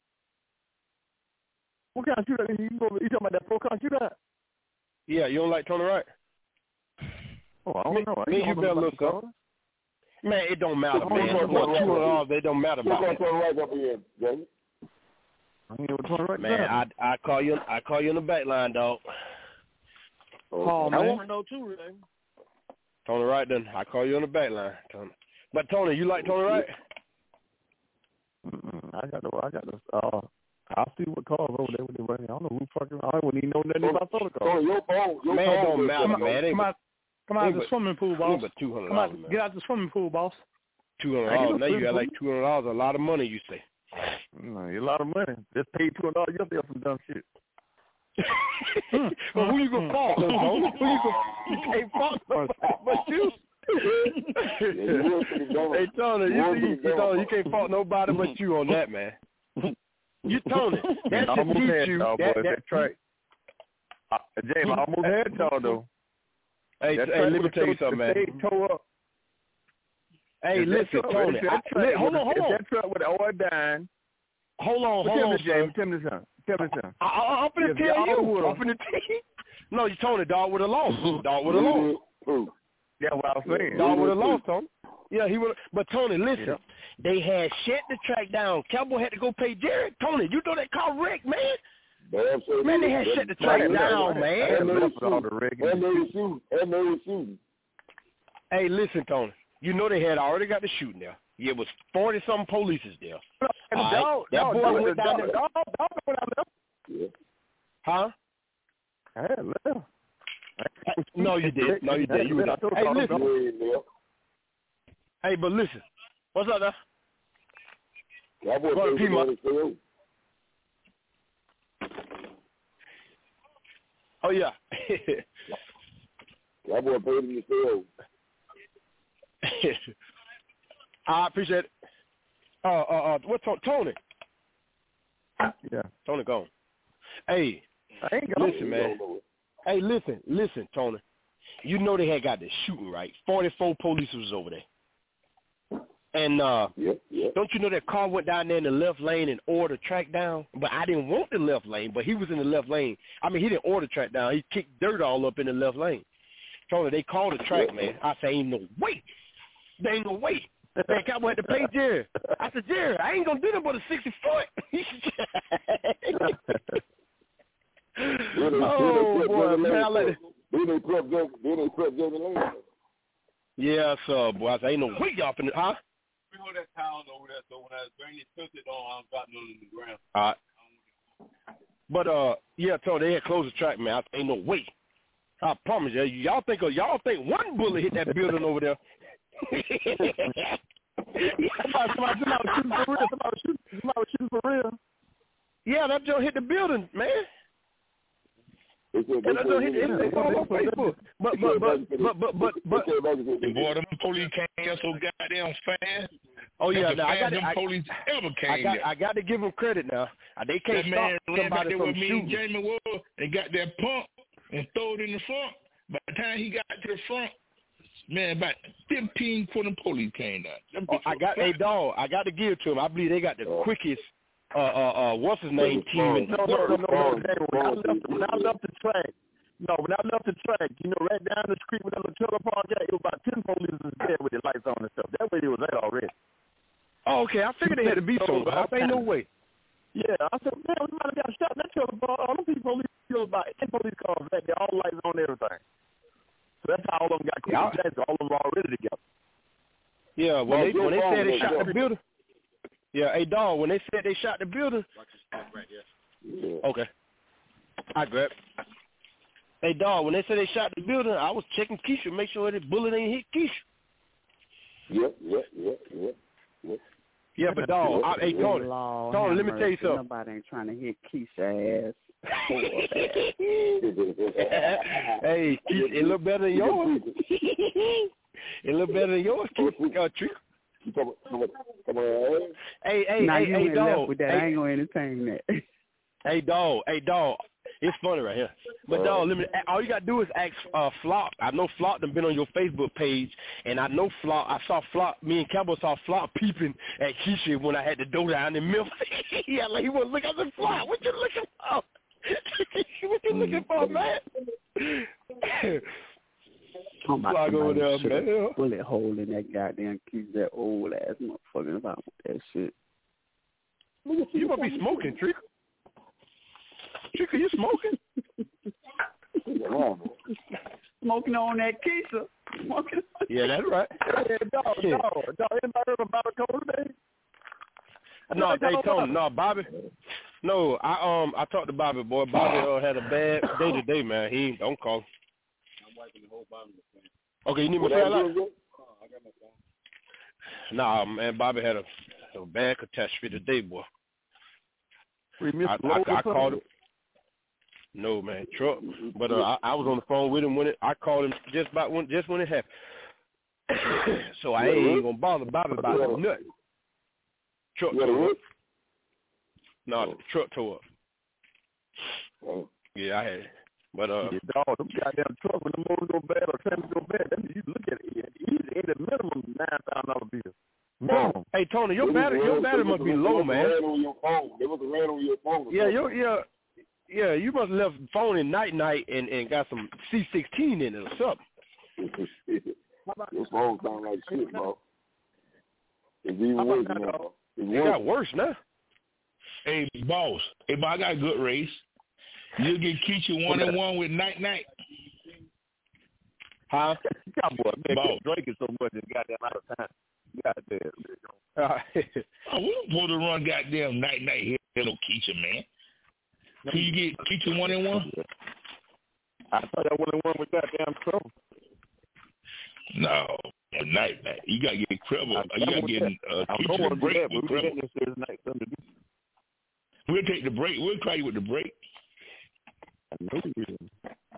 What kind of shootout? You, you talking about that pro con shootout? Yeah, you don't like Tony Wright? Oh, I don't me, know. I me, you better look up. Man, it don't matter, so man. You want two hundred dollars? They don't matter about it. Right up here, Jamie. I mean, right man, I I call you I call you in the back line, dog. Oh, I want to know too, Ray. Tony Wright, then I call you on the back line, Tony. But Tony, you like Tony Wright? Mm-mm, I got the I got the uh. I'll see what cars over there with the running. I don't know who fucking. I wouldn't even know nothing about soda cars. Oh, your phone, your man, phone don't matter, come man. Come out, come out of the swimming pool, boss. two hundred come dollars, out, man. Get out the swimming pool, boss. Two hundred dollars. Now you got like two hundred dollars. A lot of money, you say? Mm, a lot of money. Just paid two hundred dollars yesterday for some dumb shit. Well, who you gonna fault, though, Tony? Who you gonna? You can't fault nobody but you. Hey Tony, you, you, you, Tony, you can't fault nobody but you on that, man. You Tony, that should teach you y'all, that, boy, that, that track. Uh, James, I almost had y'all though. Hey, that hey, let me tell you something, man. Toe up. Hey, if listen, Tony. I, li- hold on, hold on. That truck with the oil dying. Hold on, well, hold tell on, me, James. Tell me something. Tell me something. I, I, I'm finna tell you. I'm finna tell you. No, you Tony, dog with a loss. Dog with a loss. Yeah, what I was saying. Dog with a loss, Tony. Yeah, he would. But Tony, listen. Yeah. They had shut the track down. Cowboy had to go pay Jared. Tony, you know that car wrecked, man. Man, they had shut the track down, man. Hey, listen, Tony. You know they had already got the shooting there. Yeah, it was forty some polices there. Right. That boy went down there. Huh? I had left. No, you did. No, you did. You were not. Hey, listen. Hey, but listen. What's up, there? Go to Piedmont. Oh, yeah. That boy paid in the sale. I appreciate it. Uh, uh, uh, what, Tony? Yeah. Tony gone. Hey, I ain't gone. Listen, man. Hey, listen, listen, Tony. You know they had got the shooting right. forty-four police was over there. And uh, yep, yep. Don't you know that car went down there in the left lane and ordered the track down? But I didn't want the left lane, but he was in the left lane. I mean, he didn't order the track down. He kicked dirt all up in the left lane. Tony, they called the track, man. I said, ain't no way. There ain't no way. Man, Cowboy had to pay Jerry. I said, Jerry, I ain't going to do that but a sixty foot. Oh, boy, man, I let it. Yeah, sir, boy. I said, ain't no way y'all finna, huh? We hold that town over there, so when I bring it, took it on, I'm got none on the ground. All right. But, uh, yeah, Tony, they had closed the track, man. I said, ain't no way. I promise you. Y'all think y'all think one bullet hit that building over there. somebody, somebody, somebody shooting for real. Somebody shooting, somebody shooting for real. Yeah, that joint hit the building, man. And that joint hit the building on Facebook. But, but, but, but, but, but, but. The boy, them police came so goddamn fast. Oh yeah, the now, I got them I, police ever came I got, there. I got to give them credit now. They can't that stop man ran back somebody there from with me shooting. and Jamie Ward and got that pump and throw it in the front. By the time he got to the front, man, about fifteen for the police came down. Oh, I got a hey, dog. I got to give it to him. I believe they got the quickest. Uh, uh, uh, what's his name? Team. No, no, no, no, no. When I left, when I left the track, no, when I left the track, you know, right down the street with that little trailer park, it was about ten police there with their lights on and stuff. That way they was there already. Oh, okay. I figured they had to be so. I say no way. Yeah, I said, man, somebody got shot in that trailer park. All them people, there was about ten police cars back there, all lights on and everything. So that's how all of them got quick. Yeah. That's all of them were already together. Yeah, when they when they said they shot the building. Yeah, hey dog, when they said they shot the building. Okay. I grab. Hey dog, when they said they shot the building, I was checking Keisha, make sure that bullet ain't hit Keisha. Yep, yep, yep, yep, yep. Yeah, but dog, I, hey Tony, Tony, let me tell you something. Nobody ain't trying to hit Keisha ass. Hey, Keisha, it look better than yours. It look better than yours, Keisha. Uh, Trick. Come on. Hey, hey, nah, hey, you hey, went dog. left with that. Hey, I ain't gonna entertain that. Hey, dog. Hey, dog. It's funny right here. But, dog, let me, all you got to do is ask uh, Flock. I know Flock done been on your Facebook page, and I know Flock. I saw Flock. Me and Cowboy saw Flock peeping at Keisha when I had to go down in Memphis. Yeah, like he was looking at the Flock. What you looking for? What you looking for, man? I'm Flock over there, man. Bullet hole in that goddamn keep that old ass motherfucker about that shit. You must be smoking, Trika. Trika, you smoking? Smoking on that Keisha. Smoking on Yeah, that's right. Yeah, dog, dog, dog. Anybody heard of Bobby Cole today? No, they told him, no, Bobby. No, I um I talked to Bobby, boy. Bobby uh, had a bad day today, man. He ain't, don't call. I'm wiping the whole bottom of the thing. Okay, you need my flashlight? Oh, I got my phone. Nah, man, Bobby had a, a bad catastrophe today, boy. We missed I, I, I called him. No, man, truck. But uh, I, I was on the phone with him when it. I called him just about when just when it happened. So I ain't gonna bother Bobby about it. Nothing. Truck tore up. No, the truck tore up. Yeah, I had it. But uh, yeah, dog, them goddamn truck when the motor go bad or traffic go bad, that means you look at it. He's at the minimum nine thousand dollar bill. Minimum. Hey Tony, your battery, your battery must be low, man. On your phone. There was a red on your phone. Yeah, your yeah, yeah. You must have left the phone in night night and, and got some C sixteen in it or something. Your phone sound like shit, bro. It's even worse now. It got worse now. Hey, boss. Hey, boss, I got a good race. You'll get Keisha one and one with night night. Huh? Cowboy, man, keep drinking so much and goddamn out of time. Goddamn. Oh, we don't supposed to run goddamn night night here. Hello, Keisha, man. Can you get Keisha one and one? I thought that one and one was goddamn trouble. No, night night. You gotta get Cribble. You gotta get uh, Keisha the break with Cribble. We'll take the break. We'll try you with the break. I know you will.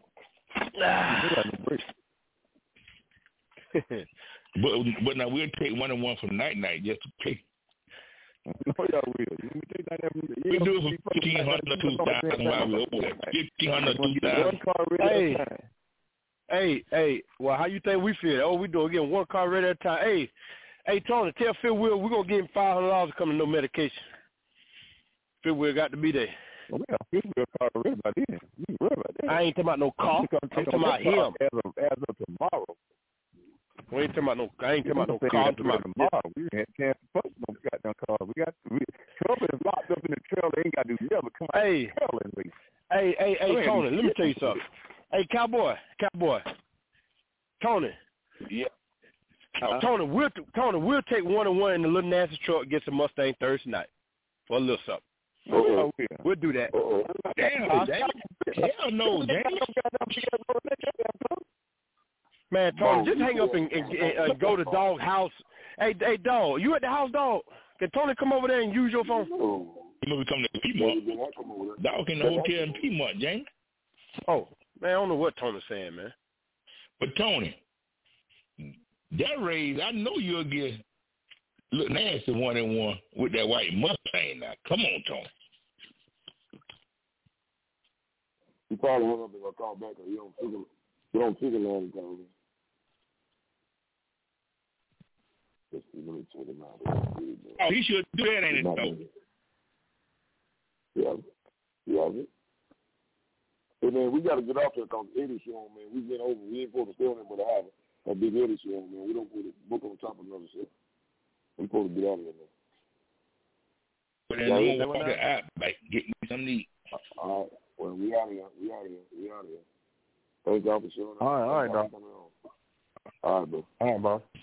but but now we'll take one and one from night night just to play. No, y'all will. We do it for fifteen hundred or two thousand while we're over there. Fifteen hundred or two thousand. Hey, hey, hey. Well, how you think we feel? Oh, we doing getting one car ready at a time. Hey, hey, Tony, tell Phil Will we're gonna give him five hundred dollars to come to no medication. Phil Will got to be there. Well, Phil Will car ready by then. You worry about that. I ain't talking about no car. I'm talking about him. As of, as of tomorrow. We ain't talking about no. I ain't talking about no car. I'm talking about tomorrow. We ain't chance to fuck no goddamn car. We got we, trouble is locked up in the trailer. They ain't got to do nothing. Come on, hey, hey, hey, hey, Tony. Let me tell you something. Hey, Cowboy, Cowboy, Tony. Yeah. Uh-huh. Tony, we'll Tony, we'll take one and one in the little nasty truck and get some Mustang Thursday night for a little something. Oh, yeah. We'll do that. Uh-oh. Damn, uh, damn. Hell no, damn. Man, Tony, just hang up and, and, and uh, go to Dog's house. Hey, hey, Dog, you at the house, Dog? Can Tony come over there and use your phone? He must be coming to Piedmont. Dog in the hotel in Piedmont, James. Oh, man, I don't know what Tony's saying, man. But, Tony, that raise, I know you'll get look nasty one and one with that white Mustang now. Come on, Tony. He probably hung up and gonna call back, or he don't figure, he don't figure long and call me. Just let me check him out. Oh, he should do that, ain't it, though? Yeah, yeah. Hey man, we gotta get off there because Eddie show, man. We been over. We ain't supposed to stay on it, but I have a big Eddie show, man. We don't put a book on top of another shit. We supposed to get out of here, man. But then yeah, I'm gonna app, like, get me some neat. All right. Well, we out of here. We out of here. We out of here. Thank y'all for showing up. All right, all right, dog. All right, bro. All right, bro.